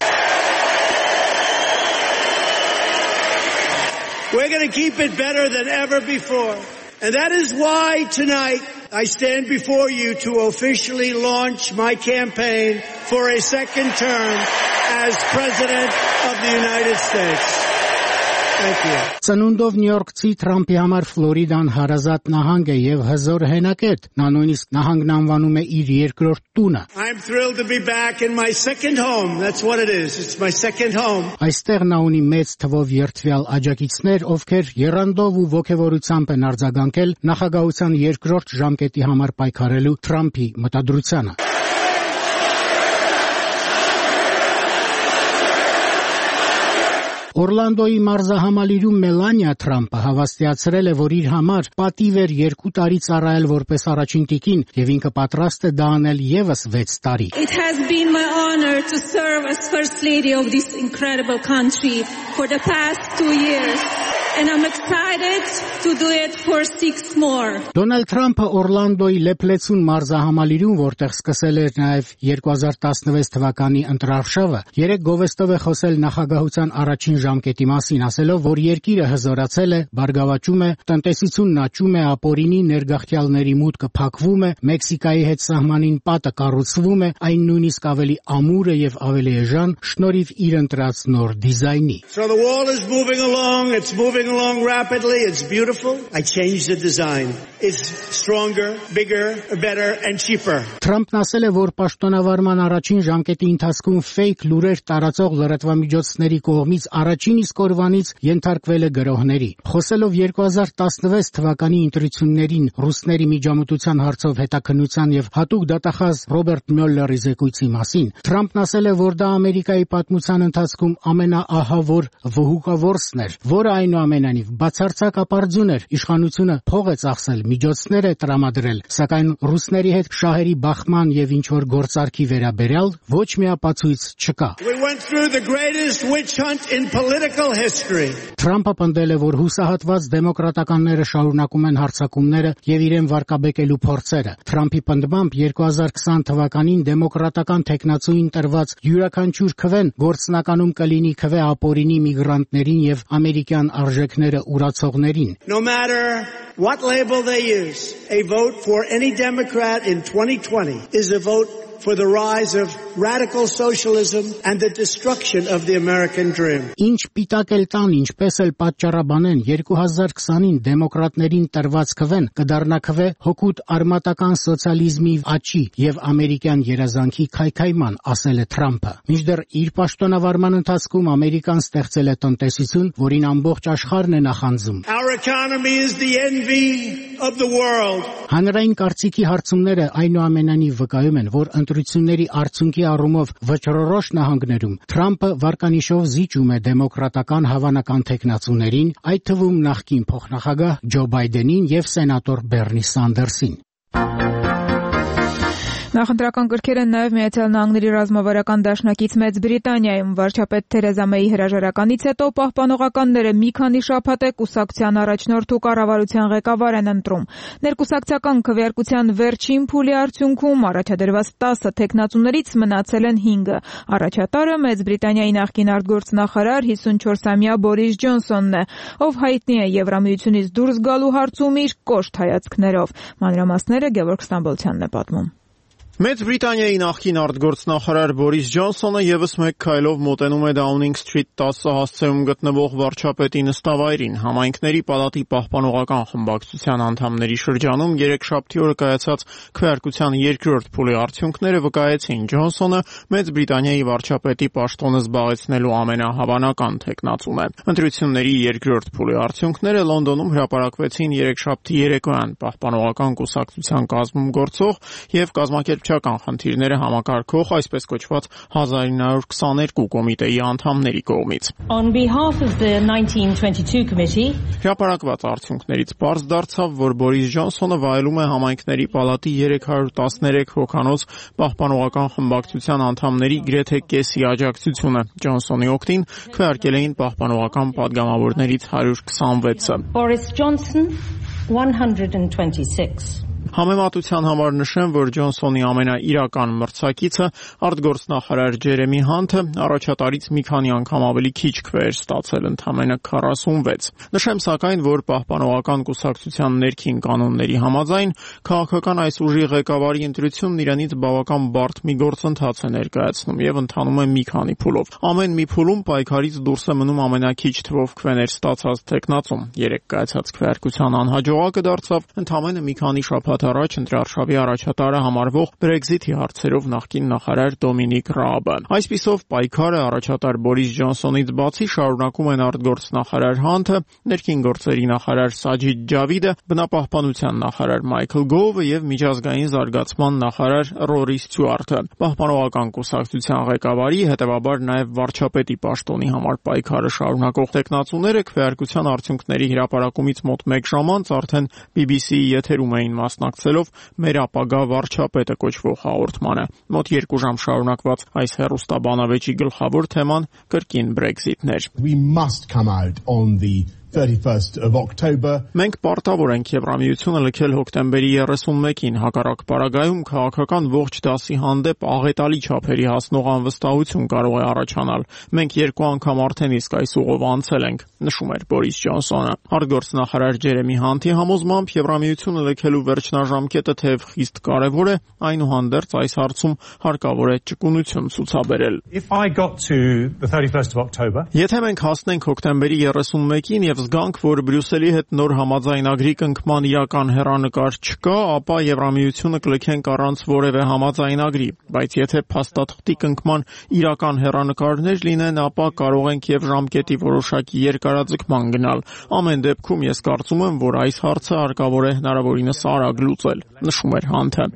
We're going to keep it better than ever before. And that is why tonight I stand before you to officially launch my campaign for a second term as President of the United States. Ծնունդով նյույորքցի Թրամփի համար Ֆլորիդան հարազատ նահանգ է եւ հզոր հենակետ։ Նա նույնիսկ նահանգն անվանում է իր երկրորդ տունը։ I'm thrilled to be back in my second home. That's what it is. It's my second home. Այստեղ նա ունի մեծ թվով երթվյալ աջակիցներ, ովքեր եռանդով ու ոգևորությամբ են արձագանքել նախագահության երկրորդ ժամկետի համար պայքարելու Թրամփի մտադրությանը։ Օրլանդոյի մարզահամալիրում Մելանիա Թրամփը հավաստիացրել է, որ իր համար պատիվ էր 2 տարի ծառայել որպես առաջին տիկին եւ ինքը պատրաստ է դա անել եւս 6 տարի։ It has been my honor to serve as first lady of this incredible country for the past 2 years. And I'm excited to do it for 6 more. Դոնալդ Թրամփը Օրլանդոյի Լեփլեցուն մարզահամալիրում, որտեղ սկսել էր նաև 2016 թվականի ընտրարշավը, 3 գովեստով է խոսել նախագահության առաջին ժամկետի մասին, ասելով, որ երկիրը հզորացել է, բարգավաճում է, տնտեսությունն աճում է, ապօրինի ներգաղթյալների մուտքը փակվում է, Մեքսիկայի հետ սահմանին պատը կառուցվում է, այն նույնիսկ ավելի ամուր է եւ ավելի էժան, շնորհիվ իր ընտրած նոր դիզայնի։ So the wall is moving along, it's moving moving along rapidly. It's beautiful. I changed the design. It's stronger, bigger, better and cheaper. Թրամփն ասել է, որ պաշտոնավարման առաջին ժամկետի ընթացքում ֆեյք լուրեր տարածող լրատվամիջոցների կողմից առաջին իսկ օրվանից ենթարկվել է գրոհների։ Խոսելով 2016 թվականի ընտրություններին ռուսների միջամտության հարցով հետաքննության եւ հատուկ դատախազ Ռոբերտ Մյուլլերի զեկույցի մասին, Թրամփն ասել է, որ դա Ամերիկայի պատմության ընթացքում ամենաահավոր վհուկավորսն էր, որը այնուամենայնիվ բացարձակ ապարդյուն էր։ Իշխանությունը փող է ծախսել, միջոցներ է տրամադրել, սակայն ռուսների հետ շահերի բախման եւ ինչ որ գործարքի վերաբերյալ ոչ մի ապացույց չկա։ We went through the greatest witch hunt in political history. Թրամփը պնդել է, որ հուսահատված դեմոկրատականները շարունակում են հարձակումները եւ իրեն վարկաբեկելու փորձերը։ Թրամփի պնդմամբ 2020 թվականին դեմոկրատական տեխնացուին տրված յուրաքանչյուր քվեն գործնականում կլինի քվե ապօրինի միգրանտներին եւ ամերիկյան արժեքները ուրացողներին։ No matter what label they use, a vote for any Democrat in 2020 is a vote for the rise of radical socialism and the destruction of the American dream. Ինչ պիտակ էլ տան, ինչպես էլ պատճառաբանեն 2020-ին դեմոկրատներին տրված քվեն կդառնա քվե հօգուտ արմատական սոցիալիզմի աճի եւ ամերիկյան երազանքի քայքայման, ասել է Թրամփը։ Մինչդեռ իր պաշտոնավարման ընթացքում Ամերիկան ստեղծել է տնտեսություն, որին ամբողջ աշխարհն է նախանձում։ Our economy is the envy of the world. Հանրային կարծիքի հարցումները այնուամենայնիվ վկայում են, որ ընտրությունների արդյունքի առումով վճռորոշ նահանգներում Թրամփը վարկանիշով զիջում է դեմոկրատական հավանական տեխնացուներին, այդ թվում նախկին փոխնախագահ Ջո Բայդենին եւ սենատոր Բեռնի Սանդերսին։ Նախընտրական կրքեր են նաև Միացյալ Նահանգների ռազմավարական դաշնակից Մեծ Բրիտանիայում։ Վարչապետ Թերեզա Մեյի հրաժարականից հետո պահպանողականները մի քանի շաբաթ է կուսակցության առաջնորդ ու կառավարության ղեկավար են ընտրում։ Ներկուսակցական քվեարկության վերջին փուլի արդյունքում առաջադրված 10 տեխնացուներից մնացել են 5-ը։ Առաջատարը Մեծ Բրիտանիայի նախկին արտգործնախարար 54-ամյա Բորիս Ջոնսոնն է, ով հայտնի է Եվրամիությունից դուրս գալու հարցում իր կոշտ հայացքներով։ Մանրամասները Գևորգ Ստամբոլցյանն է պատմում։ Մեծ Բրիտանիայի նախկին արտգործնախարար Բորիս Ջոնսոնը եւս մեկ քայլով մոտենում է Դաունինգ Սթրիթ 10 հասցեում գտնվող վարչապետի նստավայրին։ Համայնքների պալատի պահպանողական խմբակցության անդամների շրջանում երեքշաբթի օրը կայացած քվեարկության երկրորդ փուլի արդյունքները վկայեցին Ջոնսոնը Մեծ Բրիտանիայի վարչապետի պաշտոնը զբաղեցնելու ամենահավանական տեխնացուն է։ Ընտրությունների երկրորդ փուլի արդյունքները Լոնդոնում հրապարակվեցին երեքշաբթի երեկոյան պահպանողական կուսակցության կազմում գործող եւ կազմակերպ խնդիրները համակարգող այսպես կոչված 1922 կոմիտեի անդամների կողմից։ On behalf of the 1922 committee, հրապարակված արդյունքներից պարզ դարձավ, որ Բորիս Ջոնսոնը վայելում է համայնքների պալատի 313 հոգանոց պահպանողական խմբակցության անդամների գրեթե կեսի աջակցությունը։ Ջոնսոնի օգտին քվեարկել էին պահպանողական падգամավորներից 126-ը։ Boris Johnson 126. Համեմատության համար նշեմ, որ Ջոնսոնի ամենաիրական մրցակիցը արտգործնախարար Ջերեմի Հանթը առաջատարից մի քանի անգամ ավելի քիչ քվեեր ստացել, ընդամենը 46։ Նշեմ սակայն, որ պահպանողական կուսակցության ներքին կանոնների համաձայն քաղաքական այս ուժի ղեկավարի ընտրությունն իրանից բավական բարդ մի գործընթաց է ներկայացնում եւ ընթանում է մի քանի փուլով։ Ամեն մի փուլում պայքարից դուրս է մնում ամենաքիչ թվով քվեներ ստացած տեխնացում։ Երեք կայացած քվեարկության անհաջողակը դարձավ ընդամենը մի քանի շաբաթ առաջ ընտրարշավի առաջատարը համարվող Brexit-ի հարցերով նախկին նախարար Դոմինիկ Ռաաբը։ Այսպիսով պայքարը առաջատար Բորիս Ջոնսոնից բացի շարունակում են արտգործնախարար Հանթը, ներքին գործերի նախարար Սաջիդ Ջավիդը, բնապահպանության նախարար Մայքլ Գովը եւ միջազգային զարգացման նախարար Ռորի Ստյուարտը։ Պահպանողական կուսակցության ղեկավարի, հետևաբար նաեւ վարչապետի պաշտոնի համար պայքարը շարունակող տեխնացուները քվեարկության արդյունքների հրապարակումից մոտ 1 ժամ անց արդեն BBC-ի եթերում էին մասնակցելով մեր ապագա վարչապետը կոչվող հաղորդմանը։ Մոտ 2 ժամ շարունակված այս հեռուստաբանավեճի գլխավոր թեման կրկին Brexit-ն էր։ We must come out on the 31st of October. Մենք պարտավոր ենք Եվրամիությունը լքել հոկտեմբերի 31-ին, հակառակ պարագայում քաղաքական ողջ դասի հանդեպ աղետալի չափերի հասնող անվստահություն կարող է առաջանալ։ Մենք 2 անգամ արդեն իսկ այս ուղով անցել ենք, նշում էր Բորիս Ջոնսոնը։ Արտգործնախարար Ջերեմի Հանթի համոզմամբ Եվրամիությունը լքելու վերջնաժամկետը թեև խիստ կարևոր է, այնուհանդերձ այս հարցում հարկավոր է ճկունություն ցուցաբերել։ If I got to the 31st of October, եթե մենք հասնենք հոկտեմբերի 31-ին եւ եւ զգանք, որ Բրյուսելի հետ նոր համաձայնագրի կնքման իրական հեռանկար չկա, ապա Եվրամիությունը կլքենք առանց որևէ համաձայնագրի, բայց եթե փաստաթղթի կնքման իրական հեռանկարներ լինեն, ապա կարող ենք եւ ժամկետի որոշակի երկարաձգման գնալ։ Ամեն դեպքում ես կարծում եմ, որ այս հարցը հարկավոր է հնարավորինս արագ լուծել, նշում էր Հանթը։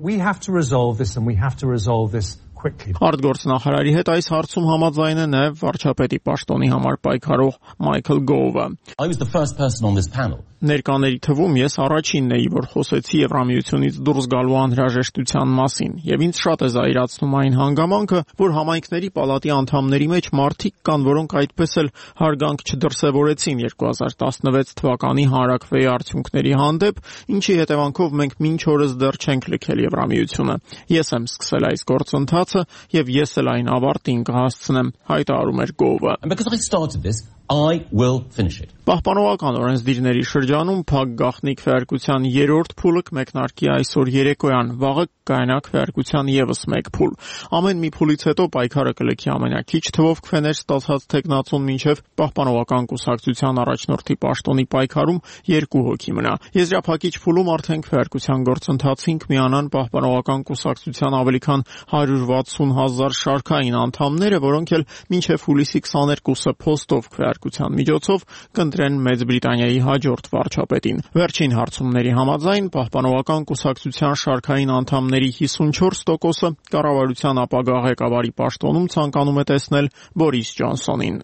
Արտգործնախարարի հետ այս հարցում համաձայն է նաև վարչապետի պաշտոնի համար պայքարող Մայքլ Գովը։ Ներկաների թվում ես առաջինն էի, որ խոսեցի Եվրամիությունից դուրս գալու անհրաժեշտության մասին, եւ ինձ շատ է զայրացնում այն հանգամանքը, որ համայնքների պալատի անդամների մեջ մարդիկ կան, որոնք այդպես էլ հարգանք չդրսևորեցին 2016 թվականի հանրաքվեի արդյունքների հանդեպ, ինչի հետևանքով մենք մինչ օրս դեռ չենք լքել Եվրամիությունը։ Ես եմ սկսել այս գործընթացը եւ ես էլ այն ավարտին կհասցնեմ, հայտարարում էր Գովը։ I will finish it. Պահպանողական օրենսդիրների շրջանում փակ գաղտնի քվեարկության երրորդ փուլը կմեկնարկի այսօր երեկոյան, վաղը կայանա քվեարկության եւս մեկ փուլ։ Ամեն մի փուլից հետո պայքարը կլքի ամենակիչ թվով քվեներ ստացած տեխնացուն մինչև պահպանողական կուսակցության առաջնորդի պաշտոնի պայքարում 2 հոգի մնա։ Եզրափակիչ փուլում արդեն քվեարկության գործընթացին կմիանան պահպանողական կուսակցության ավելի քան 160,000 շարքային անդամները, որոնք էլ մինչև հուլիսի 22-ը փոստով քվեարկության միջոցով կընտրեն Մեծ Բրիտանիայի հաջորդ վարչապետին։ Վերջին հարցումների համաձայն պահպանողական կուսակցության շարքային անդամների 54%-ը կառավարության ապագա ղեկավարի պաշտոնում ցանկանում է տեսնել Բորիս Ջոնսոնին։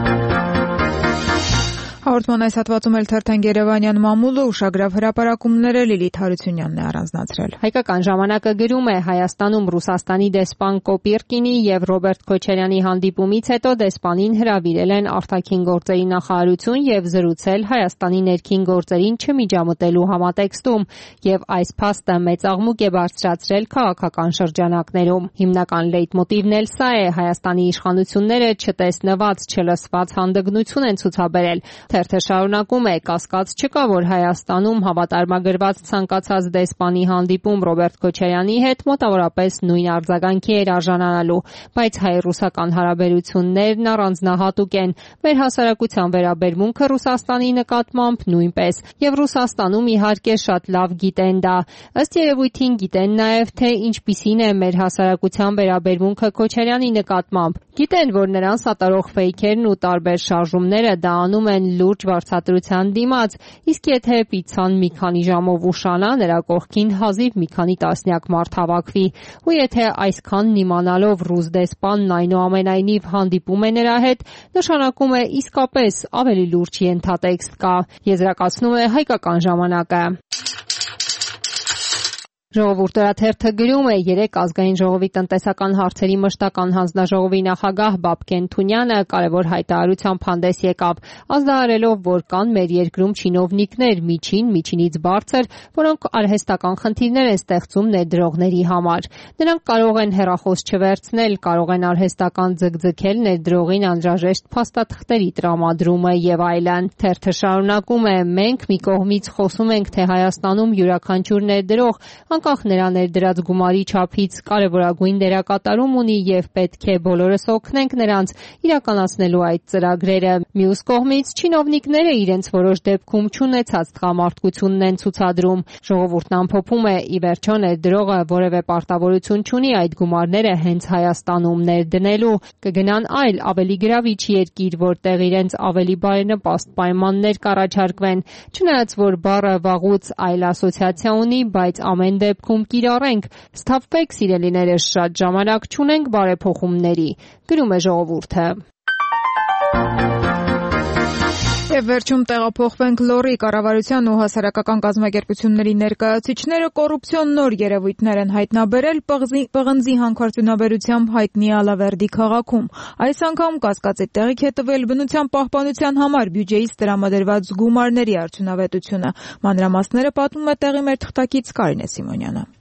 Հաղորդման այս հատվածում էլ թերթենք Երևանյան մամուլը ուշագրավ հրապարակումները Լիլիթ Հարությունյանն է առանձնացրել։ Հայկական ժամանակը գրում է Հայաստանում Ռուսաստանի դեսպան Կոպիրկինի եւ Ռոբերտ Քոչարյանի հանդիպումից հետո դեսպանին հրավիրել են արտաքին գործերի նախարարություն եւ զրուցել Հայաստանի ներքին գործերին չմիջամտելու համատեքստում եւ այս փաստը մեծ աղմուկ է բարձրացրել քաղաքական շրջանակներում։ Հիմնական լեյտմոտիվն էլ սա է՝ Հայաստանի իշխանությունները չտեսնված, չլսված հանդգնություն են ցուցաբերել։ Թերթը շարունակում է. կասկած չկա, որ Հայաստանում հավատարմագրված ցանկացած դեսպանի հանդիպում Ռոբերտ Քոչարյանի հետ մոտավորապես նույն արձագանքի էր արժանանալու, բայց հայ-ռուսական հարաբերություններն առանձնահատուկ են, մեր հասարակության վերաբերմունքը Ռուսաստանի նկատմամբ նույնպես, եւ Ռուսաստանում իհարկե շատ լավ գիտեն դա։ Ըստ երևույթին գիտեն նաեւ, թե ինչպիսին է մեր հասարակության վերաբերմունքը Քոչարյանի նկատմամբ։ Գիտեն, որ նրան սատարող ֆեյքերն ու տարբեր շարժումները դա անում են լուրջ վարձատրության դիմաց, իսկ եթե պիցան մի քանի ժամով ուշանա, նրա կողքին հազիվ մի քանի տասնյակ մարդ հավաքվի, ու եթե այսքանն իմանալով ռուս դեսպանն այնուամենայնիվ հանդիպում է նրա հետ, նշանակում է իսկապես ավելի լուրջ ենթատեքստ կա, եզրակացնում է Հայկական ժամանակը։ Ժողովուրդ օրաթերթը գրում է. երեկ ազգային ժողովի տնտեսական հարցերի մշտական հանձնաժողովի նախագահ Բաբկեն Թունյանը կարևոր հայտարարությամբ հանդես եկավ, ազդարարելով, որ կան մեր երկրում չինովնիկներ, միջինից բարձր, որոնք արհեստական խնդիրներ են ստեղծում ներդրողների համար։ Նրանք կարող են հեռախոս չվերցնել, կարող են արհեստական ձգձգել ներդրողին անհրաժեշտ փաստաթղթերի տրամադրումը եւ այլն։ Թերթը շարունակում է. մենք մի կողմից խոսում ենք, թե Հայաստանում յուրաքանչյուր ներդրող անկախ նրա ներդրած գումարի չափից կարևորագույն դերակատարում ունի եւ պետք է բոլորս օգնենք նրանց իրականացնելու այդ ծրագրերը։ Մյուս կողմից չինովնիկները իրենց որոշ դեպքում չունեցած տղամարդկությունն են ցուցադրում։ Ժողովուրդն ամփոփում է. ի վերջո ներդրողը որևէ պարտավորություն չունի այդ գումարները հենց Հայաստանում ներդնելու։ Կգնան այլ ավելի գրավիչ երկիր, որտեղ իրենց ավելի բարենպաստ պայմաններ կառաջարկվեն։ Չնայած որ բառը վաղուց այլ ասոցիացիա ունի, բայց ամեն դեպքում կիրառենք, սթափվեք սիրելիներս, շատ ժամանակ չունենք բարեփոխումների, գրում է ժողովուրդը։ Եվ վերջում տեղափոխվենք լոռի կառավարության ու հասարակական կազմակերպությունների ներկայացուցիչները կոռուպցիոն նոր երևույթներ են հայտնաբերել պղնձի հանքարդյունաբերությամբ հայտնի Ալավերդի քաղաքում։ Այս անգամ կասկածի տեղիք է տվել բնության պահպանության համար բյուջեից տրամադրված գումարների արդյունավետությունը։ Մանրամասները պատմում է տեղի մեր թղթակից Կարինե Սիմոնյանը։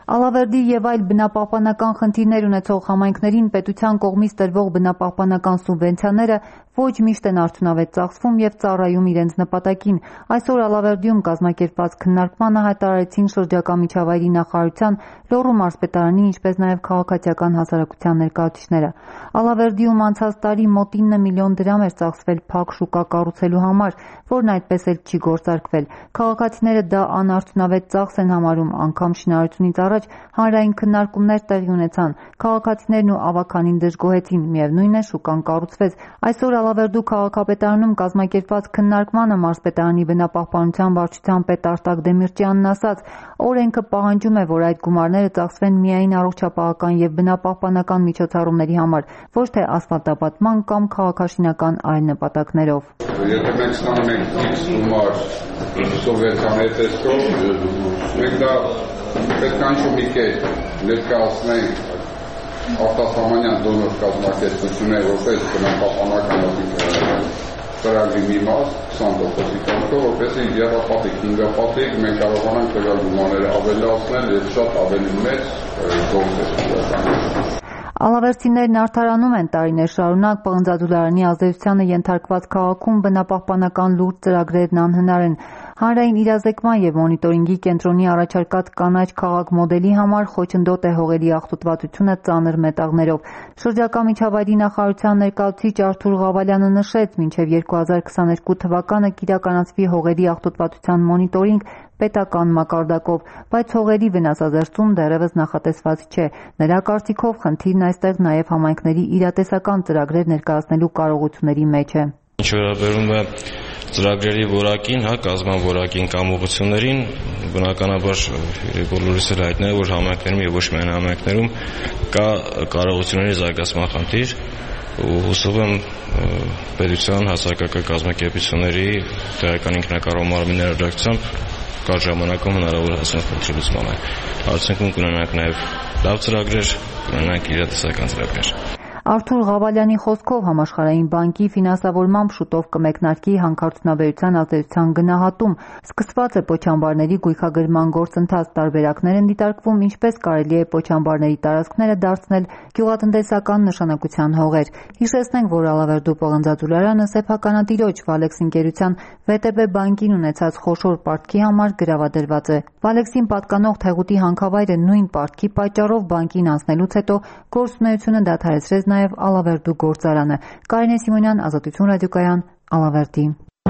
Ալավերդի եւ այլ բնապահպանական խնդիրներ ունեցող համայնքներին պետության կողմից տրվող բնապահպանական սուբվենցիաները ոչ միշտ են արդյունավետ ծախսվում եւ ծառայում իրենց նպատակին։ Այսօր Ալավերդիում կազմակերպված քննարկմանը հայտարարեցին շրջակա միջավայրի նախարարության, Լոռու մարզպետարանի, ինչպես նաեւ քաղաքացիական հասարակության ներկայացուցիչները։ Ալավերդիում անցած տարի մոտ 9 միլիոն դրամ էր ծախսվել փակ շուկա կառուցելու համար, որն այդպես էլ չի գործարկվել։ Քաղաքացիները դա անարդյունավետ ծախս են համարում, անգամ շինարարությունից առաջ հանրային քննարկումներ տեղի ունեցան։ Քաղաքացիներն ու ավականին դժգոհեցին, միևնույն է, շուկան կառուցվեց։ Այսօր Ալավերդու քաղաքապետարանում կազմակերպված քննարկմանը մարզպետարանի բնապահպանության վարչության պետ Արտակ Դեմիրճյանն ասաց, օրենքը պահանջում է, որ այդ գումարները ծախսվեն միայն առողջապահական եւ բնապահպանական միջոցառումների համար, ոչ թե ասֆալտապատման կամ քաղաքաշինական այլ նպատակներով։ Եթե մենք ստանում ենք X գումար սուբվենցիաների տեսքով, մենք դա պետք է ինչ-որ մի կերպ ներկայացնենք արտասահմանյան դոնոր կազմակերպությունները, որպես բնապահպանական ծրագրի մի մաս 20%-ի կազմով, որպեսզի եռապատիկ, հինգապատիկ մենք կարողանանք տվյալ գումարները ավելացնել եւ շատ ավելի մեծ գործեր իրականացնել։ Ալավերդցիներն արդարանում են տարիներ շարունակ պղնձադուլարանի ազդեցությանը ենթարկված քաղաքում բնապահպանական լուրջ ծրագրերն անհնար են։ Հանրային իրազեկման եւ մոնիտորինգի կենտրոնի առաջարկած կանաչ քաղաք մոդելի համար խոչընդոտ է հողերի աղտոտվածությունը ծանր մետաղներով։ Շրջակա միջավայրի նախարարության ներկայացուցիչ Արթուր Ղավալյանը նշեց, մինչև 2022 թվականը կիրականացվի հողերի աղտոտվածության մոնիտորինգ պետական մակարդակով, բայց հողերի վնասազերծում դեռևս նախատեսված չէ։ Նրա կարծիքով խնդիրն այստեղ նաև համայնքների իրատեսական ծրագրեր ներկայացնելու կարողությունների մեջ է։ Ինչ վերաբերում է ծրագրերի որակին, կազմման որակին կամ ուղղություններին, բնականաբար բոլորիս էլ հայտնի է, որ համայնքներում եւ ոչ միայն համայնքներում կա կարողությունների զարգացման խնդիր, ու հուսով եմ պետության հասարակական կազմակերպությունների տեղական ինքնակառավարման մարմինների աջակցությամբ կար ժամանակում հնարավոր հասնել խնդրի լուծմանը։ Արդյունքում կունենանք նաև լավ ծրագրեր, կունենանք իրատեսական ծրագրեր։ Արթուր Ղավալյանի խոսքով Համաշխարհային բանկի ֆինանսավորմամբ շուտով կմեկնարկի հանքարդյունաբերության ազդեցության գնահատում։ Սկսված է պոչամբարների գույքագրման գործընթաց, տարբերակներ են դիտարկվում, ինչպես կարելի է պոչամբարների տարածքները դարձնել գյուղատնտեսական նշանակության հողեր։ Հիշեցնենք, որ Ալավերդու պղնձաձուլարանը սեփականատիրոջ Վալեքս ընկերության ՎՏԲ բանկին ունեցած խոշոր պարտքի համար գրավադրված է։ Վալեքսին պատկանող թեղուտի հանքավայրը նույն պարտքի պատճառով բանկին անցնելուց հետո գործունեությունը դադարեցրեց նաև Ալավերդու գործարանը։ Կարինե Սիմոնյան, Ազատություն ռադիոկայան, Ալավերդի։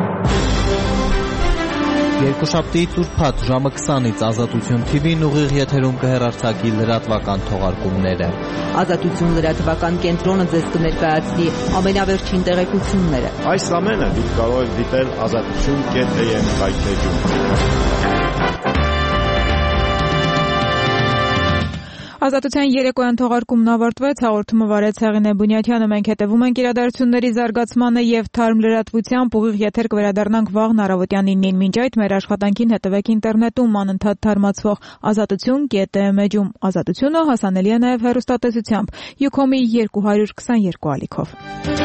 Երկուշաբթի ծուրփաթ ժամը 20-ից Ազատություն TV-ն ուղիղ եթերում կհեռարձակի լրատվական թողարկումները։ Ազատություն լրատվական կենտրոնը ձեզ կներկայացնի ամենավերջին տեղեկությունները։ Այս ամենը դուք կարող եք դիտել azatutun.am վայրէջում։ Ազատության երեկոյան թողարկումն ավարտվեց, հաղորդումը վարեց Հեղինե Բունյաթյանը, մենք հետևում ենք իրադարձությունների զարգացմանը եւ թարմ լրատվությամբ ուղիղ եթեր կվերադառնանք վաղն առավոտյան 9-ին, մինչ այդ մեր աշխատանքին հետևեք ինտերնետում անընդհատ թարմացվող azatutun.am էջում։ Ազատությունը հասանելի է նաեւ հեռուստատեսությամբ Յուքոմի 222 ալիքով։